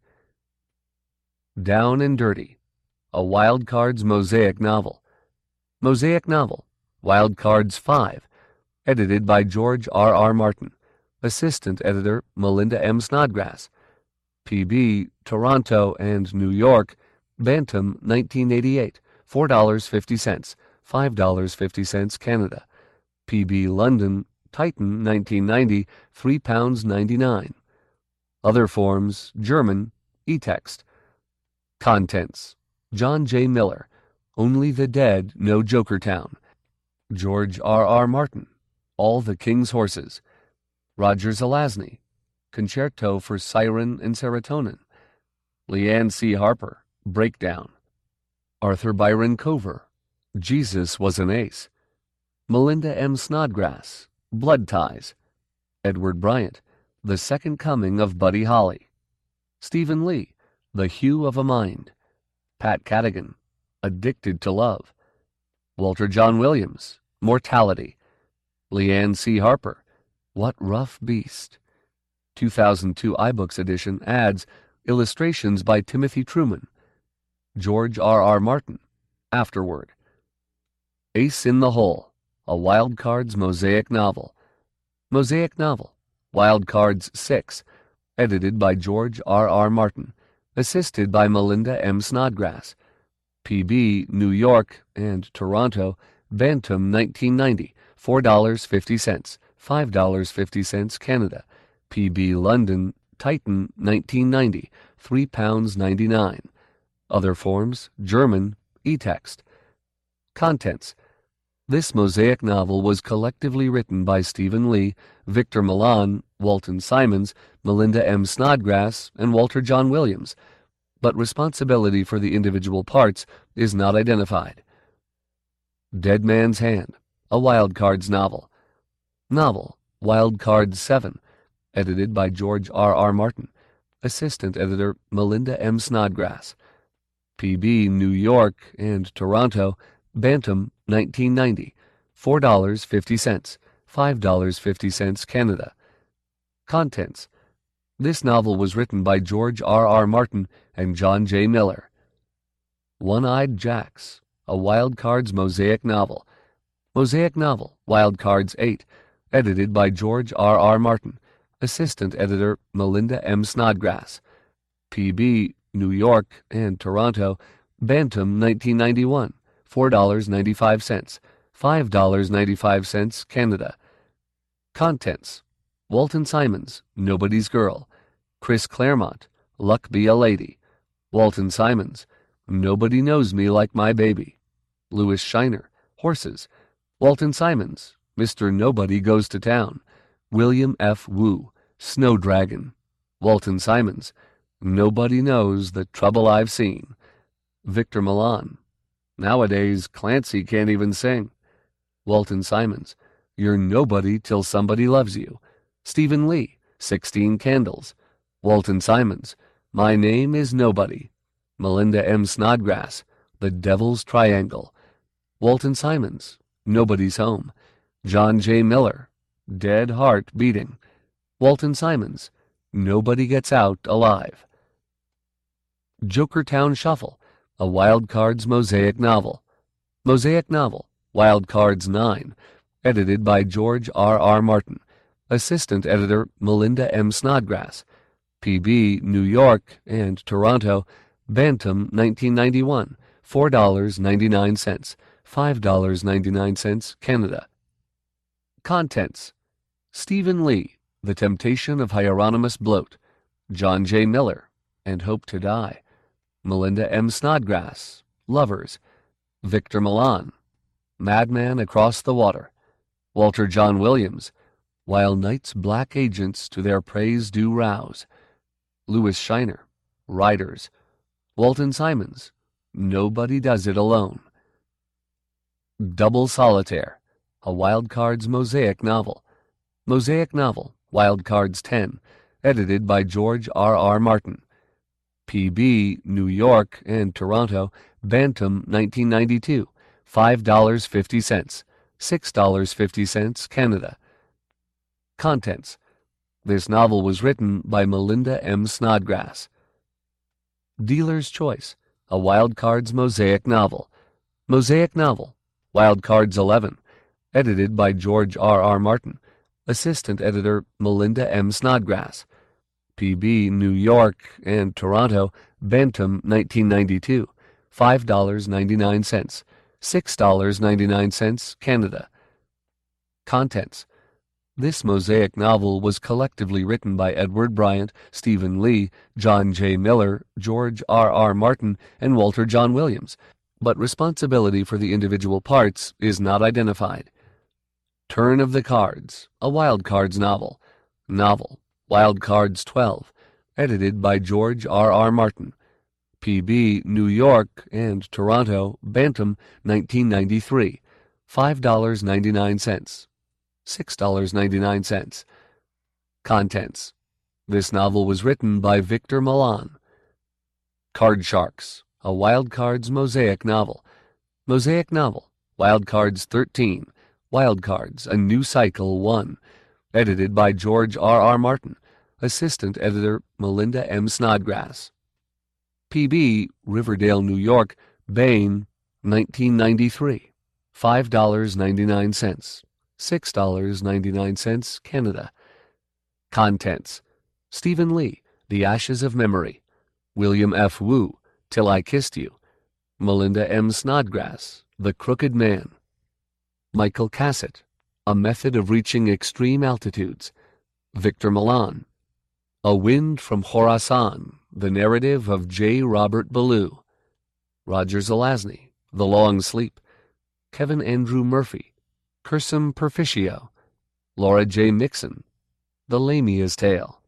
Down and Dirty, a Wildcards mosaic novel. Mosaic novel, Wildcards five, edited by George R R. Martin. Assistant editor Melinda M. Snodgrass. P B, Toronto and New York, Bantam, nineteen eighty-eight, four dollars and fifty cents, five dollars and fifty cents Canada. P B, London, Titan, nineteen ninety, three pounds ninety-nine. Other forms, German, e-text. Contents, John J. Miller, Only the Dead Know Jokertown. George R R. Martin, All the King's Horses. Roger Zelazny, Concerto for Siren and Serotonin. Leanne C. Harper, Breakdown. Arthur Byron Cover, Jesus Was an Ace. Melinda M. Snodgrass, Blood Ties. Edward Bryant, The Second Coming of Buddy Holly. Stephen Lee, The Hue of a Mind. Pat Cadigan, Addicted to Love. Walter John Williams, Mortality. Leanne C. Harper, What Rough Beast. two thousand two iBooks edition adds illustrations by Timothy Truman. George R R. Martin Afterword. Ace in the Hole, a Wildcards mosaic novel. Mosaic novel, Wildcards six, edited by George R R. Martin. Assisted by Melinda M. Snodgrass. P B, New York and Toronto, Bantam, nineteen ninety, four dollars and fifty cents, five dollars and fifty cents Canada. P B, London, Titan, nineteen ninety, three pounds ninety-nine. Other forms, German, e-text. Contents. This mosaic novel was collectively written by Stephen Lee, Victor Milan, Walton Simons, Melinda M. Snodgrass, and Walter John Williams, but responsibility for the individual parts is not identified. Dead Man's Hand, a Wildcards novel. Novel, Wildcards seven, edited by George R R. Martin. Assistant editor Melinda M. Snodgrass. P B, New York and Toronto, Bantam, nineteen ninety, four dollars and fifty cents, five dollars and fifty cents Canada. Contents. This novel was written by George R R. Martin and John J. Miller. One-Eyed Jacks, a Wildcards mosaic novel. Mosaic novel, Wildcards eight, edited by George R R Martin, assistant editor Melinda M. Snodgrass, P B, New York and Toronto, Bantam, nineteen ninety-one, four dollars and ninety-five cents, five dollars and ninety-five cents, Canada. Contents: Walton Simons, Nobody's Girl; Chris Claremont, Luck Be a Lady; Walton Simons, Nobody Knows Me Like My Baby; Louis Shiner, Horses; Walton Simons, Mister Nobody Goes to Town; William F. Wu, Snow Dragon; Walton Simons, Nobody Knows the Trouble I've Seen; Victor Milan, Nowadays Clancy Can't Even Sing; Walton Simons, You're Nobody Till Somebody Loves You; Stephen Lee, Sixteen Candles; Walton Simons, My Name is Nobody; Melinda M. Snodgrass, The Devil's Triangle; Walton Simons, Nobody's Home; John J. Miller, Dead Heart Beating; Walton Simons, Nobody Gets Out Alive. Jokertown Shuffle, a Wild Cards Mosaic Novel. Mosaic Novel, Wild Cards nine, edited by George R R Martin, assistant editor Melinda M. Snodgrass, P B, New York and Toronto, Bantam, nineteen ninety-one, four dollars and ninety-nine cents, five dollars and ninety-nine cents, Canada. Contents: Stephen Lee, The Temptation of Hieronymus Bloat; John J. Miller, And Hope to Die; Melinda M. Snodgrass, Lovers; Victor Milan, Madman Across the Water; Walter John Williams, While Night's Black Agents to Their Praise Do Rouse; Louis Shiner, Riders; Walton Simons, Nobody Does It Alone. Double Solitaire, a Wild Cards Mosaic Novel. Mosaic Novel, Wild Cards ten, edited by George R R Martin, P B, New York and Toronto, Bantam, nineteen ninety-two, five dollars and fifty cents, six dollars and fifty cents, Canada. Contents: This novel was written by Melinda M. Snodgrass. Dealer's Choice, a Wild Cards Mosaic Novel. Mosaic Novel, Wild Cards eleven, edited by George R R Martin, assistant editor Melinda M. Snodgrass, P B, New York and Toronto, Bantam, nineteen ninety-two, five dollars and ninety-nine cents, six dollars and ninety-nine cents, Canada. Contents: This mosaic novel was collectively written by Edward Bryant, Stephen Lee, John J. Miller, George R R Martin, and Walter John Williams, but responsibility for the individual parts is not identified. Turn of the Cards, a Wild Cards novel. Novel, Wild Cards twelve, edited by George R R Martin, P B, New York and Toronto, Bantam, nineteen ninety-three, five dollars and ninety-nine cents, six dollars and ninety-nine cents. Contents: This novel was written by Victor Milan. Card Sharks, a Wild Cards Mosaic Novel. Mosaic Novel, Wild Cards thirteen, Wild Cards, A New Cycle one, edited by George R R Martin, assistant editor Melinda M. Snodgrass. P B, Riverdale, New York, Bain, nineteen ninety-three, five dollars and ninety-nine cents, six dollars and ninety-nine cents, Canada. Contents: Stephen Lee, The Ashes of Memory; William F. Wu, Till I Kissed You; Melinda M. Snodgrass, The Crooked Man; Michael Cassett, A Method of Reaching Extreme Altitudes; Victor Milan, A Wind from Khorasan, The Narrative of J. Robert Ballou; Roger Zelazny, The Long Sleep; Kevin Andrew Murphy, Cursum Perficio; Laura J. Mixon, The Lamia's Tale.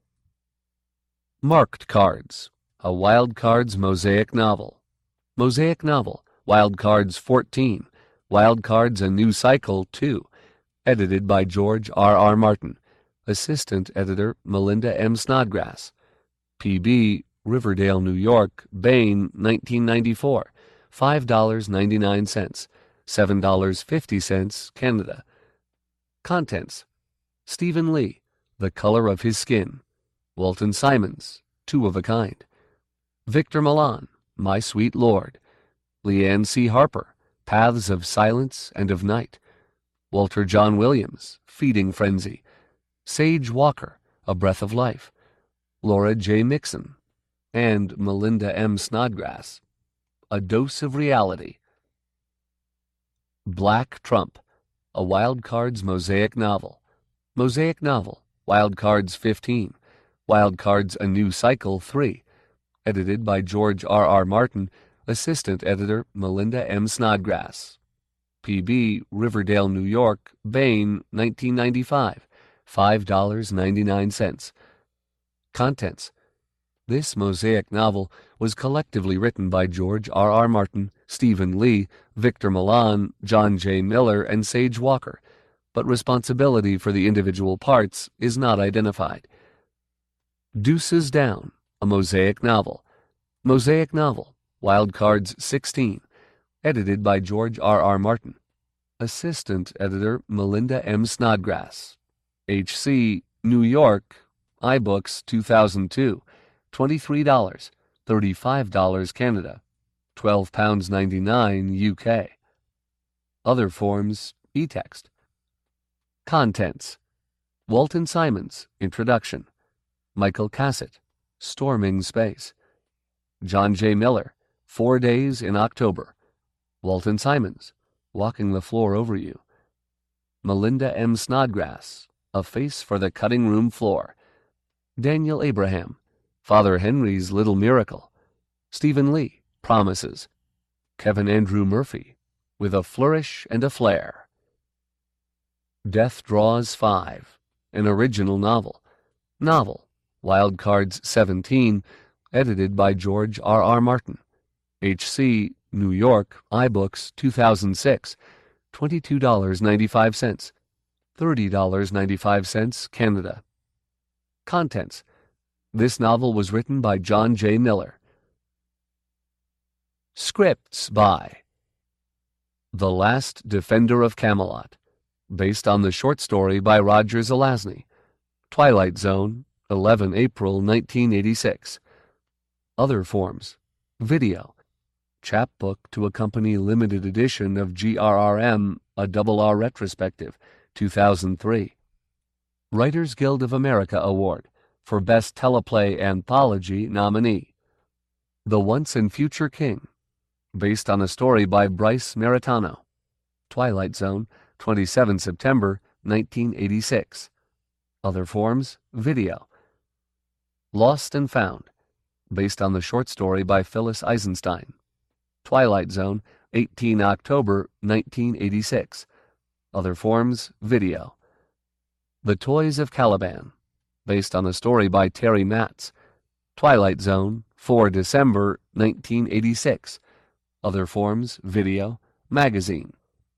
Marked Cards, a Wild Cards Mosaic Novel. Mosaic Novel, Wild Cards fourteen, Wild Cards A New Cycle two, edited by George R R Martin, assistant editor Melinda M. Snodgrass, P B, Riverdale, New York, Bain, nineteen ninety-four, five dollars and ninety-nine cents, seven dollars and fifty cents, Canada. Contents: Stephen Lee, The Color of His Skin; Walton Simons, Two of a Kind; Victor Milan, My Sweet Lord; Leanne C. Harper, Paths of Silence and of Night; Walter John Williams, Feeding Frenzy. Sage Walker, A Breath of Life. Laura J. Mixon. And Melinda M. Snodgrass, A Dose of Reality. Black Trump, a Wild Cards Mosaic novel. Mosaic novel, Wild Cards fifteen. Wild Cards A New Cycle three. Edited by George R. R. Martin, Assistant Editor Melinda M. Snodgrass. P B, Riverdale, New York, Baen, nineteen ninety-five, five dollars and ninety-nine cents. Contents. This Mosaic novel was collectively written by George R. R. Martin, Stephen Lee, Victor Milan, John J. Miller, and Sage Walker, but responsibility for the individual parts is not identified. Deuces Down, a Mosaic novel. Mosaic novel, Wild Cards sixteen. Edited by George R. R. Martin. Assistant Editor Melinda M. Snodgrass. H C, New York, iBooks two thousand two. twenty-three dollars, thirty-five dollars Canada, twelve pounds ninety-nine U K. Other forms, e-text. Contents. Walton Simons, Introduction. Michael Cassett, Storming Space. John J. Miller, Four Days in October. Walton Simons, Walking the Floor Over You. Melinda M. Snodgrass, A Face for the Cutting Room Floor. Daniel Abraham, Father Henry's Little Miracle. Stephen Lee, Promises. Kevin Andrew Murphy, With a Flourish and a Flare. Death Draws Five, an original novel. Novel, Wild Cards seventeen, edited by George R. R. Martin. H C, New York, iBooks two thousand six, twenty-two dollars and ninety-five cents, thirty dollars and ninety-five cents Canada. Contents. This novel was written by John J. Miller. Scripts by The Last Defender of Camelot, based on the short story by Roger Zelazny. Twilight Zone, eleven April nineteen eighty-six. Other forms. Video. Chapbook to accompany limited edition of G R R M, a Double R Retrospective, two thousand three. Writers Guild of America Award for Best Teleplay Anthology nominee. The Once and Future King, based on a story by Bryce Maritano. Twilight Zone, twenty-seventh September nineteen eighty-six. Other forms, video. Lost and Found, based on the short story by Phyllis Eisenstein. Twilight Zone, eighteenth October nineteen eighty-six. Other forms, video. The Toys of Caliban, based on a story by Terry Matz. Twilight Zone, fourth December nineteen eighty-six. Other forms, video, magazine.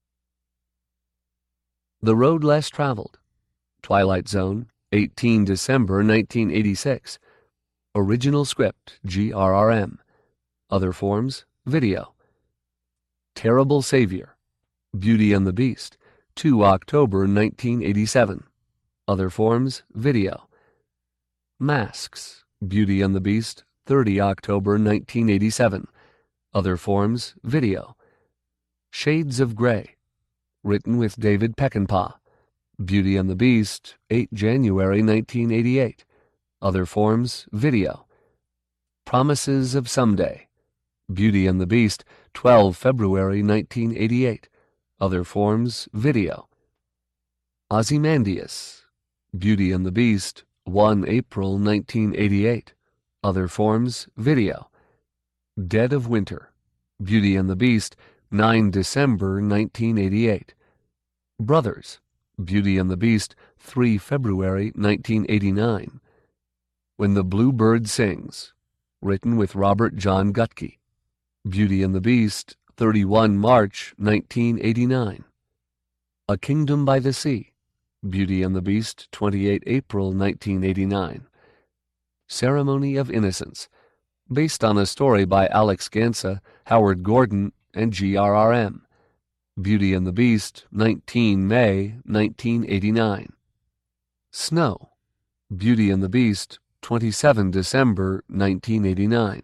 The Road Less Traveled. Twilight Zone, eighteenth December nineteen eighty-six. Original script, G R R M. Other forms, video. Terrible Savior. Beauty and the Beast, second October nineteen eighty-seven. Other forms, video. Masks. Beauty and the Beast, thirtieth October nineteen eighty-seven. Other forms, video. Shades of Grey. Written with David Peckinpah. Beauty and the Beast, eighth January nineteen eighty-eight. Other forms, video. Promises of Someday. Beauty and the Beast, twelfth February nineteen eighty-eight. Other forms, video. Ozymandias. Beauty and the Beast, first April nineteen eighty-eight. Other forms, video. Dead of Winter. Beauty and the Beast, ninth December nineteen eighty-eight. Brothers. Beauty and the Beast, third February nineteen eighty-nine. When the Blue Bird Sings. Written with Robert John Gutke. Beauty and the Beast, thirty-first March nineteen eighty-nine. A Kingdom by the Sea. Beauty and the Beast, twenty-eighth April nineteen eighty-nine. Ceremony of Innocence, based on a story by Alex Gansa, Howard Gordon, and G R R M. Beauty and the Beast, nineteenth May nineteen eighty-nine. Snow. Beauty and the Beast, twenty-seventh December nineteen eighty-nine.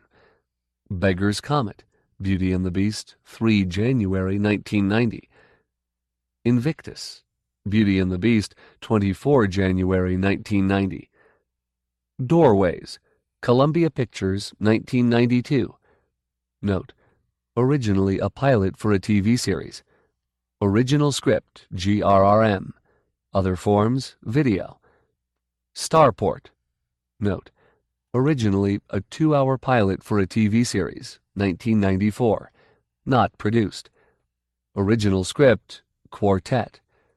Beggar's Comet. Beauty and the Beast, third January nineteen ninety. Invictus. Beauty and the Beast, twenty-four January nineteen ninety. Doorways. Columbia Pictures, nineteen ninety-two. Note: originally a pilot for a T V series. Original script, G R R M. Other forms, video. Starport. Note: originally a two-hour pilot for a T V series, nineteen ninety-four. Not produced. Original script, Quartet.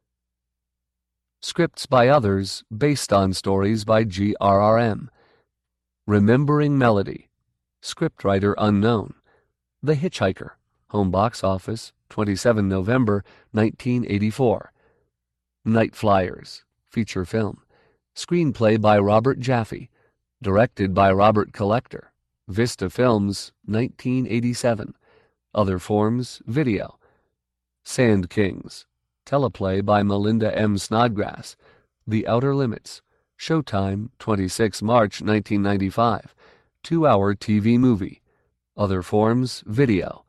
Scripts by others based on stories by G R R M. Remembering Melody. Scriptwriter unknown. The Hitchhiker. Home box office, twenty-seventh November nineteen eighty-four. Night Flyers. Feature film. Screenplay by Robert Jaffe. Directed by Robert Collector. Vista Films, nineteen eighty-seven. Other forms, video. Sand Kings. Teleplay by Melinda M. Snodgrass. The Outer Limits. Showtime, twenty-sixth March nineteen ninety-five. Two-hour T V movie. Other forms, video.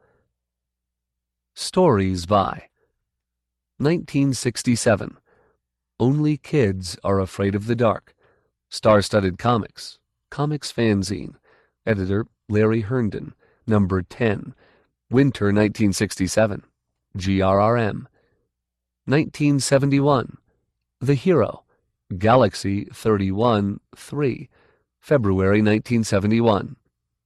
Stories by. nineteen sixty-seven. Only Kids Are Afraid of the Dark. Star-Studded Comics. Comics Fanzine. Editor, Larry Herndon. Number ten. Winter nineteen sixty-seven. G R R M. nineteen seventy-one. The Hero. Galaxy thirty-one three. February nineteen seventy-one.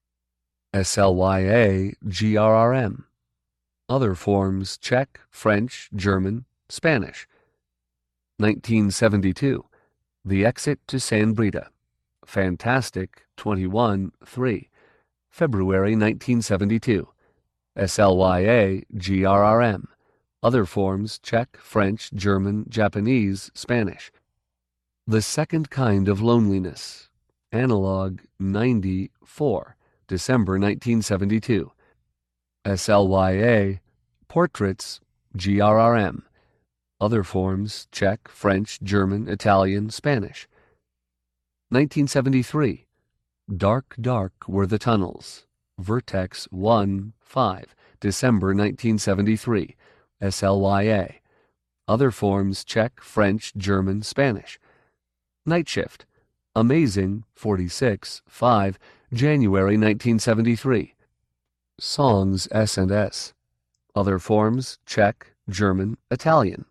S L Y A G R R M. Other forms, Czech, French, German, Spanish. nineteen seventy-two. The Exit to San Brita. Fantastic twenty-one three. February nineteen seventy-two. S L Y A G R R M. Other forms, Czech, French, German, Japanese, Spanish. The Second Kind of Loneliness. Analog ninety-four. December nineteen seventy-two. S L Y A. Portraits, G R R M. Other forms, Czech, French, German, Italian, Spanish. nineteen seventy-three. Dark, Dark Were the Tunnels. Vertex one five. December nineteen seventy-three. S L Y A. Other forms, Czech, French, German, Spanish. Night Shift. Amazing, forty-six five. January nineteen seventy-three. Songs S and S. Other forms, Czech, German, Italian.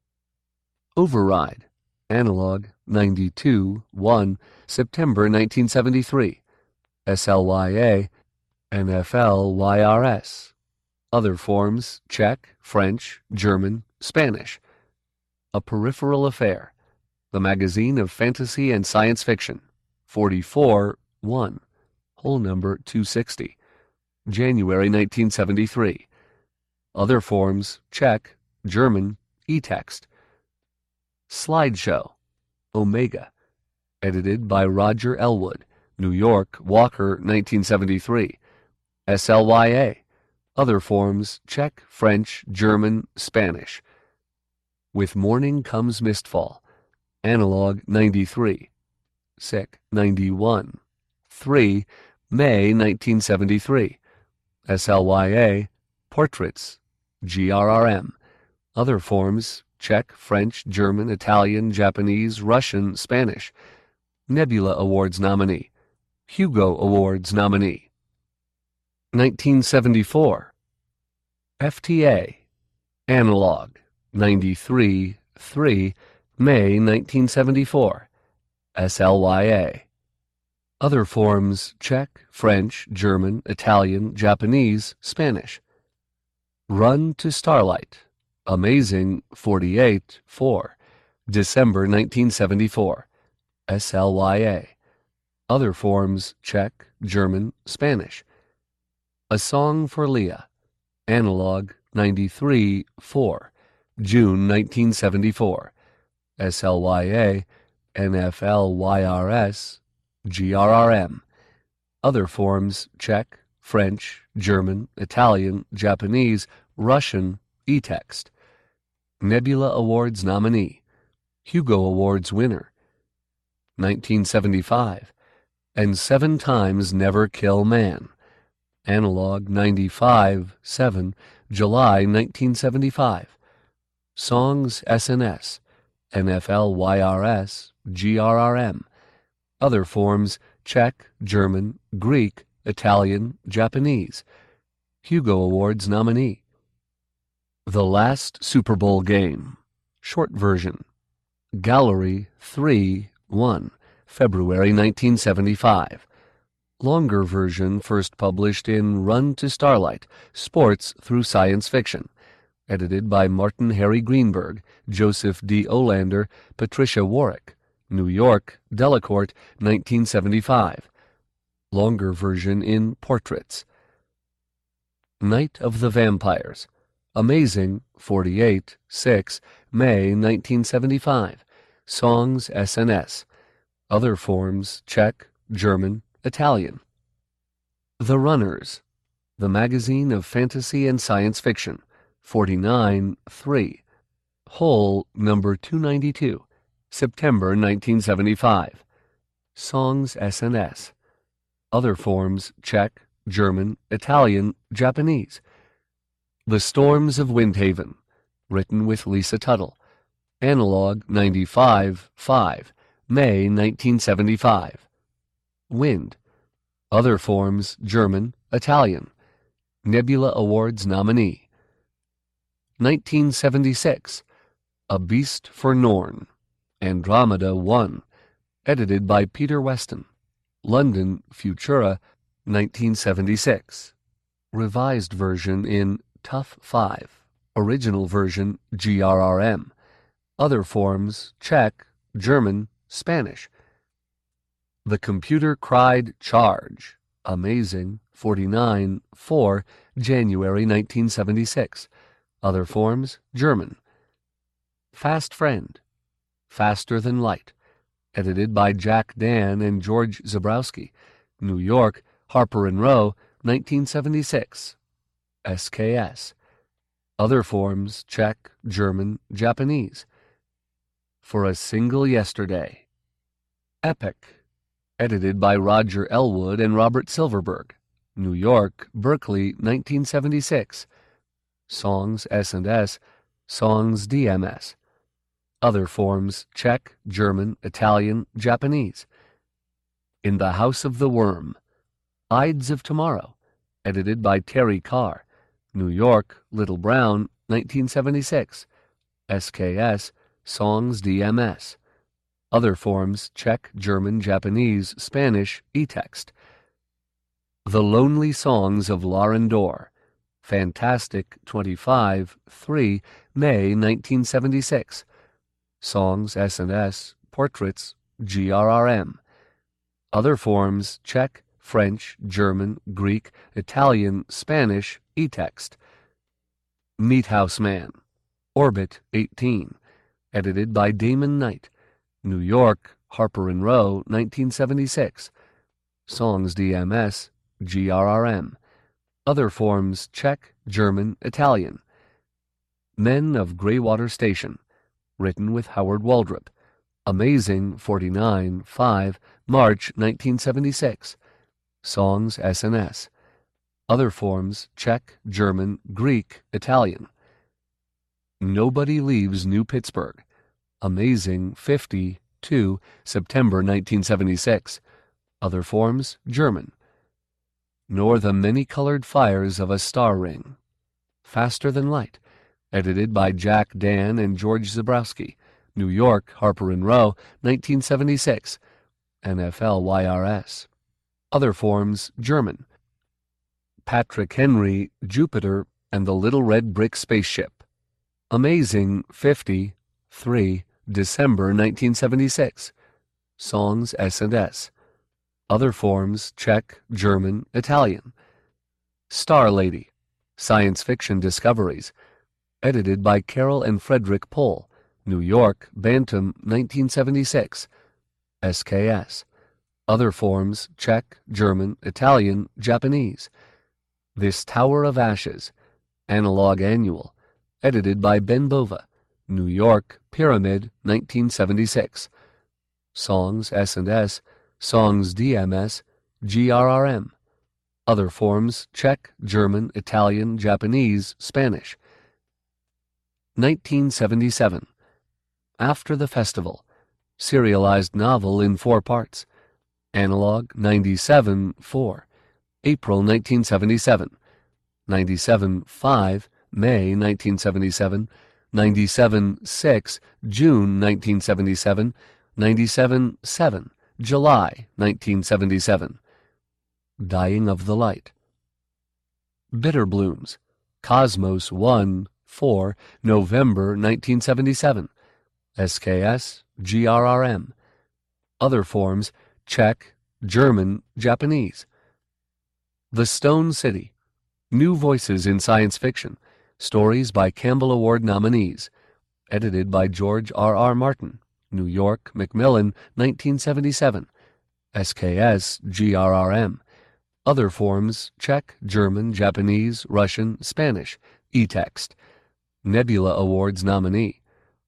Override. Analog ninety-two one. September nineteen seventy-three. S L Y A. N F L Y R S. Other forms, Czech, French, German, Spanish. A Peripheral Affair. The Magazine of Fantasy and Science Fiction. forty-four one. Whole number two sixty. January nineteen seventy-three. Other forms, Czech, German, e-text. Slideshow. Omega. Edited by Roger Elwood. New York, Walker, nineteen seventy-three. S L Y A. Other forms, Czech, French, German, Spanish. With Morning Comes Mistfall. Analog ninety-three. Sick ninety-one. three. May nineteen seventy-three. S L Y A. Portraits. G R R M. Other forms, Czech, French, German, Italian, Japanese, Russian, Spanish. Nebula Awards nominee. Hugo Awards nominee. nineteen seventy-four. F T A. Analog. ninety-three three. May nineteen seventy-four. S L Y A. Other forms, Czech, French, German, Italian, Japanese, Spanish. Run to Starlight. Amazing, forty-eight four. December nineteen seventy-four. S L Y A. Other forms, Czech, German, Spanish. A Song for Leah. Analog ninety-three four. June nineteen seventy-four. S L Y A. N F L Y R S. G R R M. Other forms, Czech, French, German, Italian, Japanese, Russian, e-text. Nebula Awards nominee. Hugo Awards winner. nineteen seventy-five. And Seven Times Never Kill Man. Analog ninety-five seven. July nineteen seventy-five. Songs S N S, N F L Y R S, G R R M. Other forms Czech, German, Greek, Italian, Japanese. Hugo Awards nominee. The Last Super Bowl Game. Short version. Gallery three one, February nineteen seventy-five. Longer version first published in Run to Starlight, Sports Through Science Fiction. Edited by Martin Harry Greenberg, Joseph D. Olander, Patricia Warwick. New York, Delacorte, nineteen seventy-five. Longer version in Portraits. Night of the Vampires. Amazing, forty-eight, six, May nineteen seventy-five. Songs S N S. Other forms Czech, German, Italian. The Runners. The Magazine of Fantasy and Science Fiction. forty-nine, three. Hole number two ninety-two. September nineteen seventy-five. Songs S N S. Other forms Czech, German, Italian, Japanese. The Storms of Windhaven. Written with Lisa Tuttle. Analog ninety-five, five. May nineteen seventy-five. Wind. Other forms German, Italian. Nebula Awards nominee. nineteen seventy-six. A Beast for Norn. Andromeda one. Edited by Peter Weston. London, Futura, nineteen seventy-six. Revised version in Tough five. Original version G R R M. Other forms Czech, German, Spanish. The Computer Cried Charge. Amazing, forty-nine, four, January nineteen seventy-six. Other forms German. Fast Friend. Faster Than Light. Edited by Jack Dan and George Zabrowski. New York, Harper and Row, nineteen seventy-six. S K S. Other forms Czech, German, Japanese. For a Single Yesterday. Epic. Edited by Roger Elwood and Robert Silverberg. New York, Berkeley, nineteen seventy-six. Songs S and S, Songs D M S. Other forms Czech, German, Italian, Japanese. In the House of the Worm. Ides of Tomorrow. Edited by Terry Carr. New York, Little Brown, nineteen seventy-six. S K S, Songs D M S. Other forms Czech, German, Japanese, Spanish, eText. The Lonely Songs of Lauren Dorr. Fantastic, twenty-five, three, May nineteen seventy-six. Songs S and S, Portraits, G R R M. Other forms Czech, French, German, Greek, Italian, Spanish, eText. Meathouse Man. Orbit, eighteen. Edited by Damon Knight. New York, Harper and Row, nineteen seventy-six. Songs D M S, G R R M. Other forms Czech, German, Italian. Men of Greywater Station. Written with Howard Waldrop. Amazing, forty-nine, five, March nineteen seventy-six. Songs S and S. Other forms Czech, German, Greek, Italian. Nobody Leaves New Pittsburgh. Amazing, fifty, two, September nineteen seventy-six. Other forms German. Nor the Many-Colored Fires of a Star Ring. Faster Than Light. Edited by Jack Dan and George Zabrowski. New York, Harper and Row, nineteen seventy-six. N F L Y R S. Other forms German. Patrick Henry, Jupiter, and the Little Red Brick Spaceship. Amazing, fifty, three, December nineteen seventy-six. Songs S and S. Other forms Czech, German, Italian. Star Lady. Science Fiction Discoveries. Edited by Carol and Frederick Pohl. New York, Bantam, nineteen seventy-six. S K S. Other forms Czech, German, Italian, Japanese. This Tower of Ashes. Analog Annual. Edited by Ben Bova. New York, Pyramid, nineteen seventy-six. Songs S and S, Songs D M S, G R R M. Other forms Czech, German, Italian, Japanese, Spanish. nineteen seventy-seven. After the Festival, serialized novel in four parts. Analog ninety-seven four, April nineteen seventy-seven. ninety-seven five, May nineteen seventy-seven. ninety-seven six, June nineteen seventy-seven. ninety-seven seven, July nineteen seventy-seven. Dying of the Light. Bitter Blooms, Cosmos one four, November nineteen seventy-seven. S K S, G R R M. Other forms, Czech, German, Japanese. The Stone City, New Voices in Science Fiction, stories by Campbell Award nominees. Edited by George R R Martin. New York, Macmillan, nineteen seventy-seven. S K S, G R R M. Other forms, Czech, German, Japanese, Russian, Spanish. E-text. Nebula Awards nominee.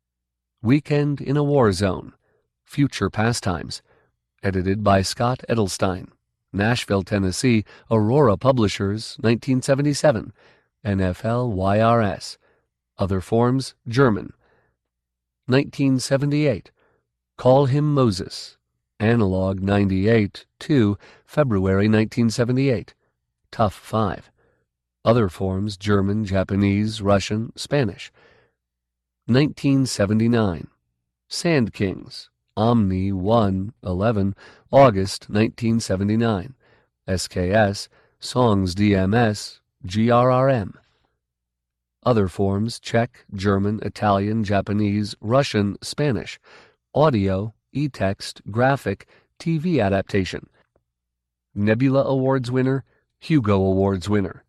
Weekend in a War Zone, Future Pastimes. Edited by Scott Edelstein. Nashville, Tennessee, Aurora Publishers, nineteen seventy-seven. N F L Y R S. Other forms, German. nineteen seventy-eight. Call Him Moses. Analog ninety-eight two, February nineteen seventy-eight. Tough five. Other forms, German, Japanese, Russian, Spanish. nineteen seventy-nine. Sand Kings. Omni one eleven, August nineteen seventy-nine. S K S, Songs D M S, G R R M. Other forms, Czech, German, Italian, Japanese, Russian, Spanish. Audio, e-text, graphic, T V adaptation. Nebula Awards winner, Hugo Awards winner.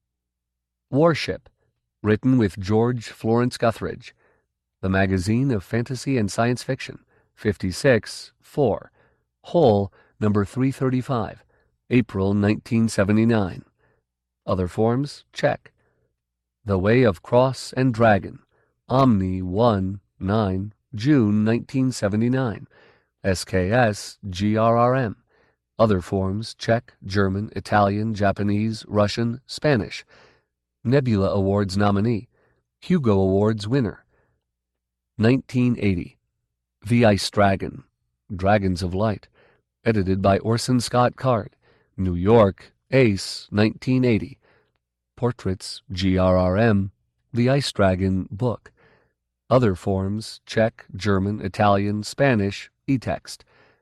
Warship, written with George Florence Guthridge. The Magazine of Fantasy and Science Fiction, fifty-six four. Hole, number three thirty-five, April nineteen seventy-nine. Other forms, Czech. The Way of Cross and Dragon, Omni one nine, June nineteen seventy-nine. S K S, G R R M. Other forms, Czech, German, Italian, Japanese, Russian, Spanish. Nebula Awards nominee. Hugo Awards winner. nineteen eighty. The Ice Dragon, Dragons of Light. Edited by Orson Scott Card. New York, Ace, nineteen eighty. Portraits, G R R M. The Ice Dragon book. Other forms, Czech, German, Italian, Spanish, e-text.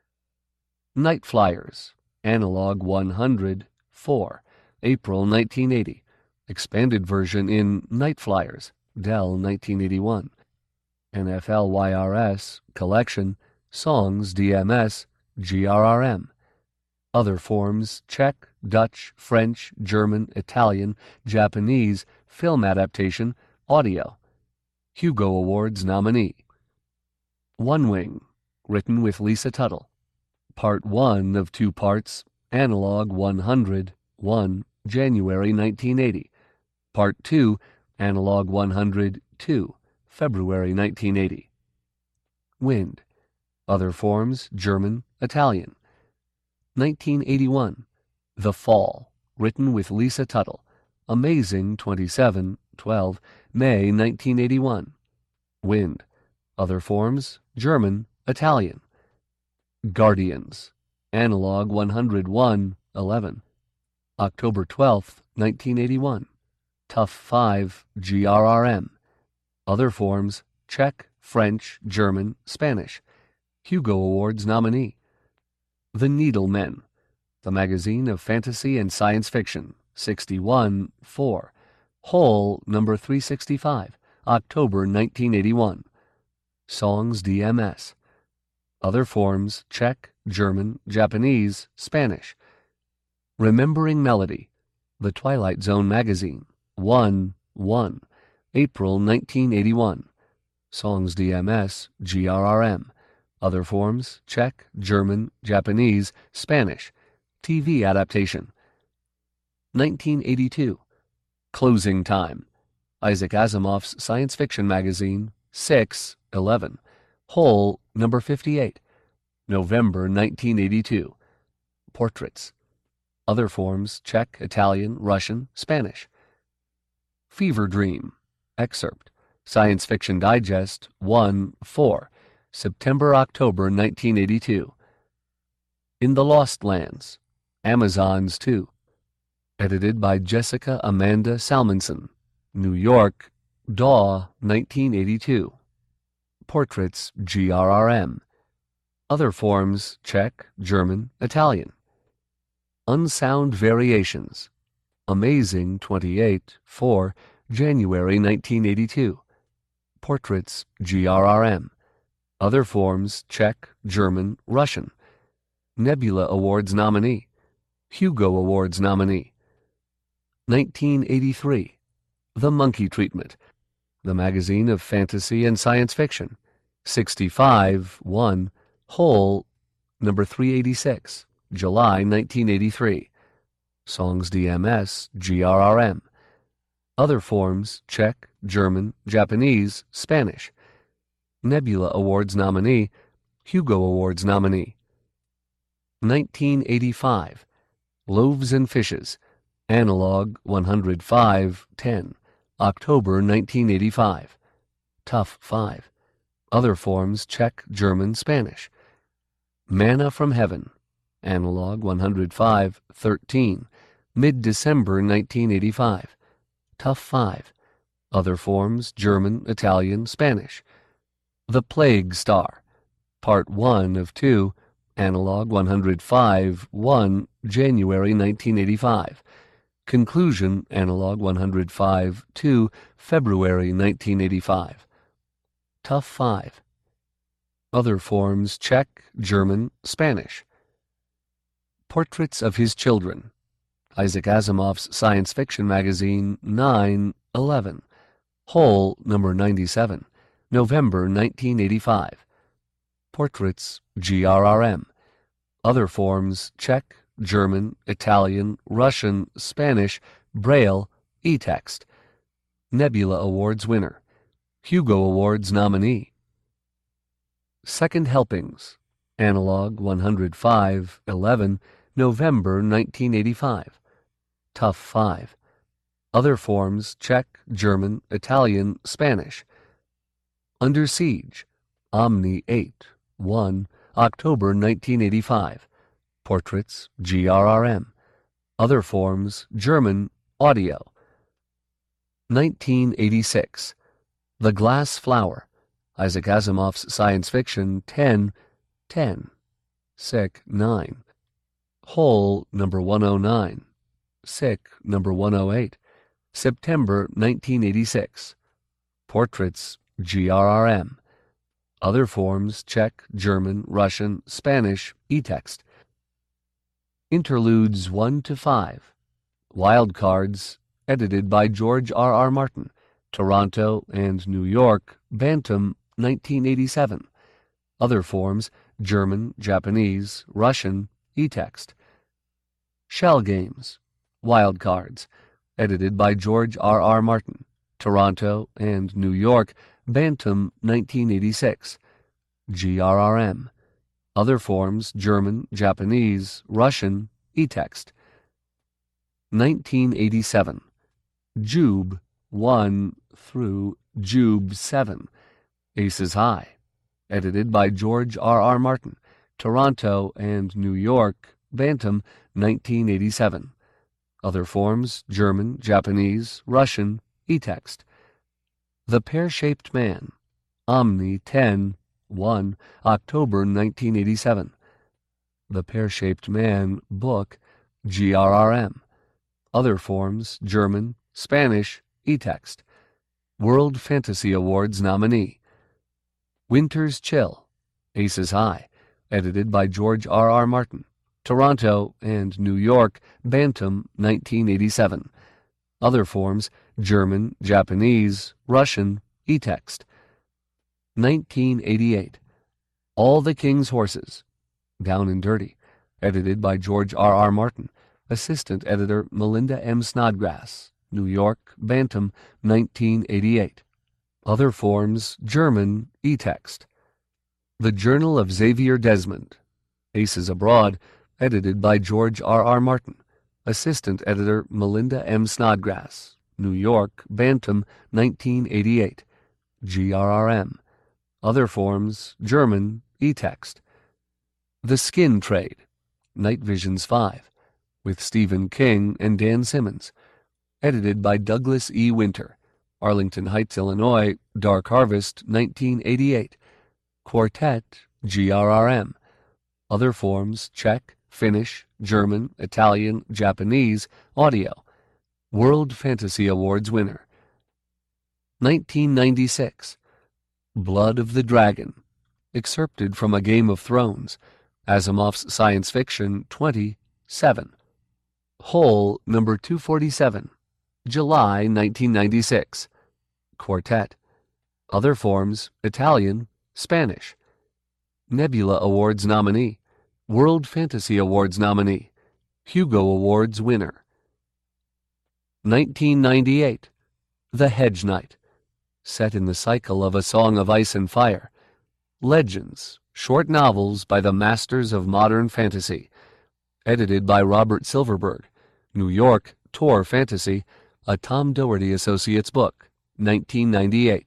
Night Flyers, Analog one hundred four, April nineteen eighty. Expanded version in Night Flyers, Dell nineteen eighty-one. N F L Y R S, Collection, Songs D M S, G R R M. Other forms, Czech, Dutch, French, German, Italian, Japanese, film adaptation, audio. Hugo Awards nominee. One Wing, written with Lisa Tuttle. Part one of two parts, Analog one hundred one, January nineteen eighty. Part two, Analog one hundred two, February nineteen eighty. Wind. Other forms, German, Italian. nineteen eighty-one. The Fall, written with Lisa Tuttle. Amazing twenty-seven twelve, May nineteen eighty-one. Wind. Other forms, German, Italian. Guardians. Analog one hundred one eleven. October twelfth, nineteen eighty-one. Tough five, G R R M. Other forms, Czech, French, German, Spanish. Hugo Awards nominee. The Needlemen, The Magazine of Fantasy and Science Fiction, sixty-one four. Hole, number three sixty-five, October nineteen eighty-one. Songs D M S. Other forms, Czech, German, Japanese, Spanish. Remembering Melody, The Twilight Zone Magazine, one one, April nineteen eighty-one. Songs D M S, G R R M. Other forms, Czech, German, Japanese, Spanish. T V adaptation. nineteen eighty-two. Closing Time, Isaac Asimov's science fiction magazine, six eleven. Hole, number fifty-eight, November nineteen eighty-two. Portraits. Other forms, Czech, Italian, Russian, Spanish. Fever Dream, excerpt, Science Fiction Digest one four, September-October nineteen eighty-two. In the Lost Lands, Amazons two. Edited by Jessica Amanda Salmonson. New York, Daw, nineteen eighty-two. Portraits, G R R M. Other forms, Czech, German, Italian. Unsound Variations. Amazing twenty-eight, four, January nineteen eighty-two. Portraits, G R R M. Other forms, Czech, German, Russian. Nebula Awards nominee. Hugo Awards nominee. nineteen eighty-three. The Monkey Treatment. The Magazine of Fantasy and Science Fiction. sixty-five, one, Hole, number three eighty-six, July nineteen eighty-three. Songs D M S, G R R M. Other forms, Czech, German, Japanese, Spanish. Nebula Awards nominee, Hugo Awards nominee. nineteen eighty-five. Loaves and Fishes. Analog one hundred five, ten, October nineteen eighty-five. Tough five. Other forms, Czech, German, Spanish. Manna from Heaven. Analog one hundred five, thirteen, mid-December nineteen eighty-five. Tough five. Other forms, German, Italian, Spanish. The Plague Star. Part one of two, Analog one hundred five, one, January nineteen eighty-five. Conclusion, Analog one hundred five, two, February nineteen eighty-five. Tough five. Other forms, Czech, German, Spanish. Portraits of His Children. Isaac Asimov's Science Fiction Magazine, nine eleven. Hole, number ninety-seven, November nineteen eighty-five. Portraits, G R R M. Other forms, Czech, German, Italian, Russian, Spanish, Braille, e-text. Nebula Awards winner. Hugo Awards nominee. Second Helpings. Analog one hundred five, eleven, November nineteen eighty-five. Tough five. Other forms, Czech, German, Italian, Spanish. Under Siege. Omni eight, one, October nineteen eighty-five. Portraits, G R R M. Other forms, German, audio. nineteen eighty-six. The Glass Flower. Isaac Asimov's Science Fiction, ten, ten. Sick, nine. Hole, number one oh nine. Sick, number one oh eight. September nineteen eighty-six. Portraits, G R R M. Other forms, Czech, German, Russian, Spanish, e-text. Interludes one to five. Wild Cards, edited by George R R Martin. Toronto and New York, Bantam, nineteen eighty-seven. Other forms, German, Japanese, Russian, e-text. Shell Games. Wild Cards, edited by George R R Martin. Toronto and New York, Bantam, nineteen eighty-six. G R R M. Other forms, German, Japanese, Russian, e-text. nineteen eighty-seven. Jube, one through Jube seven. Aces High, edited by George R R Martin. Toronto and New York, Bantam, nineteen eighty-seven. Other forms, German, Japanese, Russian, e-text. The Pear-Shaped Man. Omni ten, one, October nineteen eighty-seven. The Pear-Shaped Man book, G R R M. Other forms, German, Spanish, e-text. World Fantasy Awards nominee. Winter's Chill. Aces High, edited by George R R Martin. Toronto and New York, Bantam, nineteen eighty-seven. Other forms, German, Japanese, Russian, e-text. nineteen eighty-eight. All the King's Horses. Down and Dirty, edited by George R R Martin. Assistant editor Melinda M. Snodgrass. New York, Bantam, nineteen eighty-eight. Other forms, German, e-text. The Journal of Xavier Desmond. Aces Abroad, edited by George R R Martin. Assistant editor Melinda M. Snodgrass. New York, Bantam, nineteen eighty-eight. G R R M. Other forms, German, eText. The Skin Trade, Night Visions five, with Stephen King and Dan Simmons. Edited by Douglas E. Winter. Arlington Heights, Illinois, Dark Harvest, nineteen eighty-eight. Quartet, G R R M. Other forms, Czech, Finnish, German, Italian, Japanese, audio. World Fantasy Awards winner. nineteen ninety-six. Blood of the Dragon, excerpted from A Game of Thrones, Asimov's Science Fiction twenty-seven. Hole number two forty-seven, July nineteen ninety-six. Quartet. Other forms, Italian, Spanish. Nebula Awards nominee, World Fantasy Awards nominee, Hugo Awards winner. nineteen ninety-eight. The Hedge Knight, set in the cycle of A Song of Ice and Fire. Legends, short novels by the masters of modern fantasy. Edited by Robert Silverberg. New York, Tor Fantasy, a Tom Doherty Associates book, nineteen ninety-eight.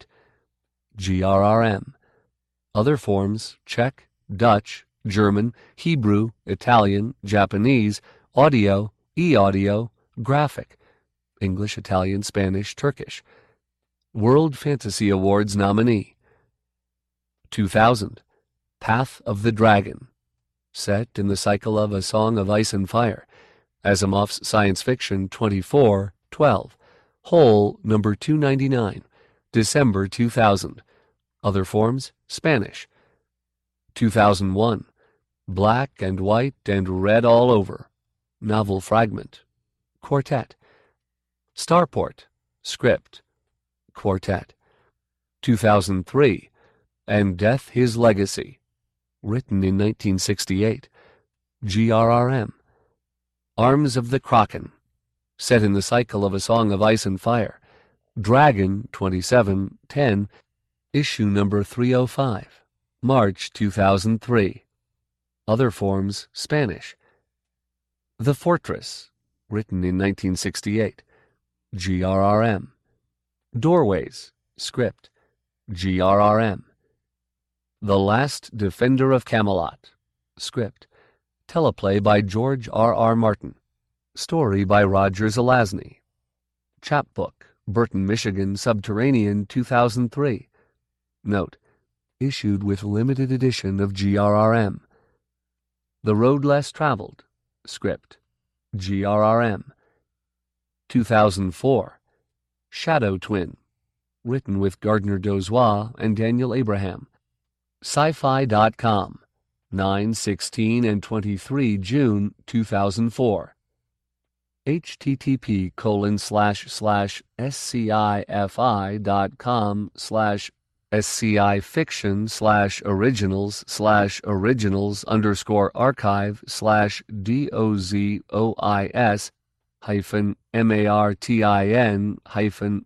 G R R M. Other forms, Czech, Dutch, German, Hebrew, Italian, Japanese, audio, e-audio, graphic, English, Italian, Spanish, Turkish. World Fantasy Awards nominee. two thousand. Path of the Dragon, set in the cycle of A Song of Ice and Fire. Asimov's Science Fiction twenty-four twelve. Hole number two ninety-nine, December two thousand. Other forms, Spanish. two thousand one. Black and White and Red All Over, novel fragment. Quartet. Starport, script. Quartet. two thousand three. And Death His Legacy, written in nineteen sixty-eight. G R R M. Arms of the Kraken, set in the cycle of A Song of Ice and Fire. Dragon twenty-seven ten, issue number three oh five, March two thousand three. Other forms, Spanish. The Fortress, written in nineteen sixty-eight. G R R M. Doorways, script. G R R M. The Last Defender of Camelot, script. Teleplay by George R R Martin. Story by Roger Zelazny. Chapbook, Burton, Michigan, Subterranean, two thousand three. Note, issued with limited edition of G R R M. The Road Less Traveled, script. G R R M. two thousand four. Shadow Twin, written with Gardner Dozois and Daniel Abraham. Sci-Fi dot com, nine sixteen and twenty-three June two thousand four. http colon slash slash sci-fi dot com slash sci fiction slash originals slash originals underscore archive slash dozois hyphen martin hyphen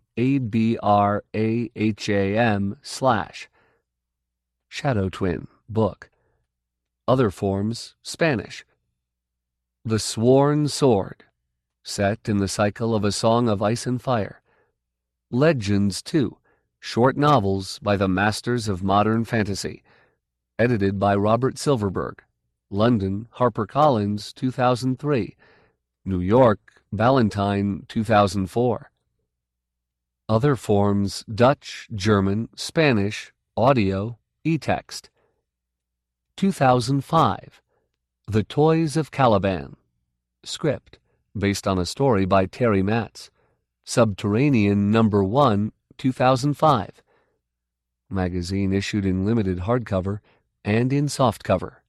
abraham slash Shadow Twin book. Other forms, Spanish. The Sworn Sword, set in the cycle of A Song of Ice and Fire. Legends two, short novels by the masters of modern fantasy. Edited by Robert Silverberg. London, HarperCollins, two thousand three. New York, Ballantine, two thousand four. Other forms, Dutch, German, Spanish, audio, eText. two thousand five. The Toys of Caliban, script, based on a story by Terry Matz. Subterranean number one, two thousand five. Magazine issued in limited hardcover and in softcover.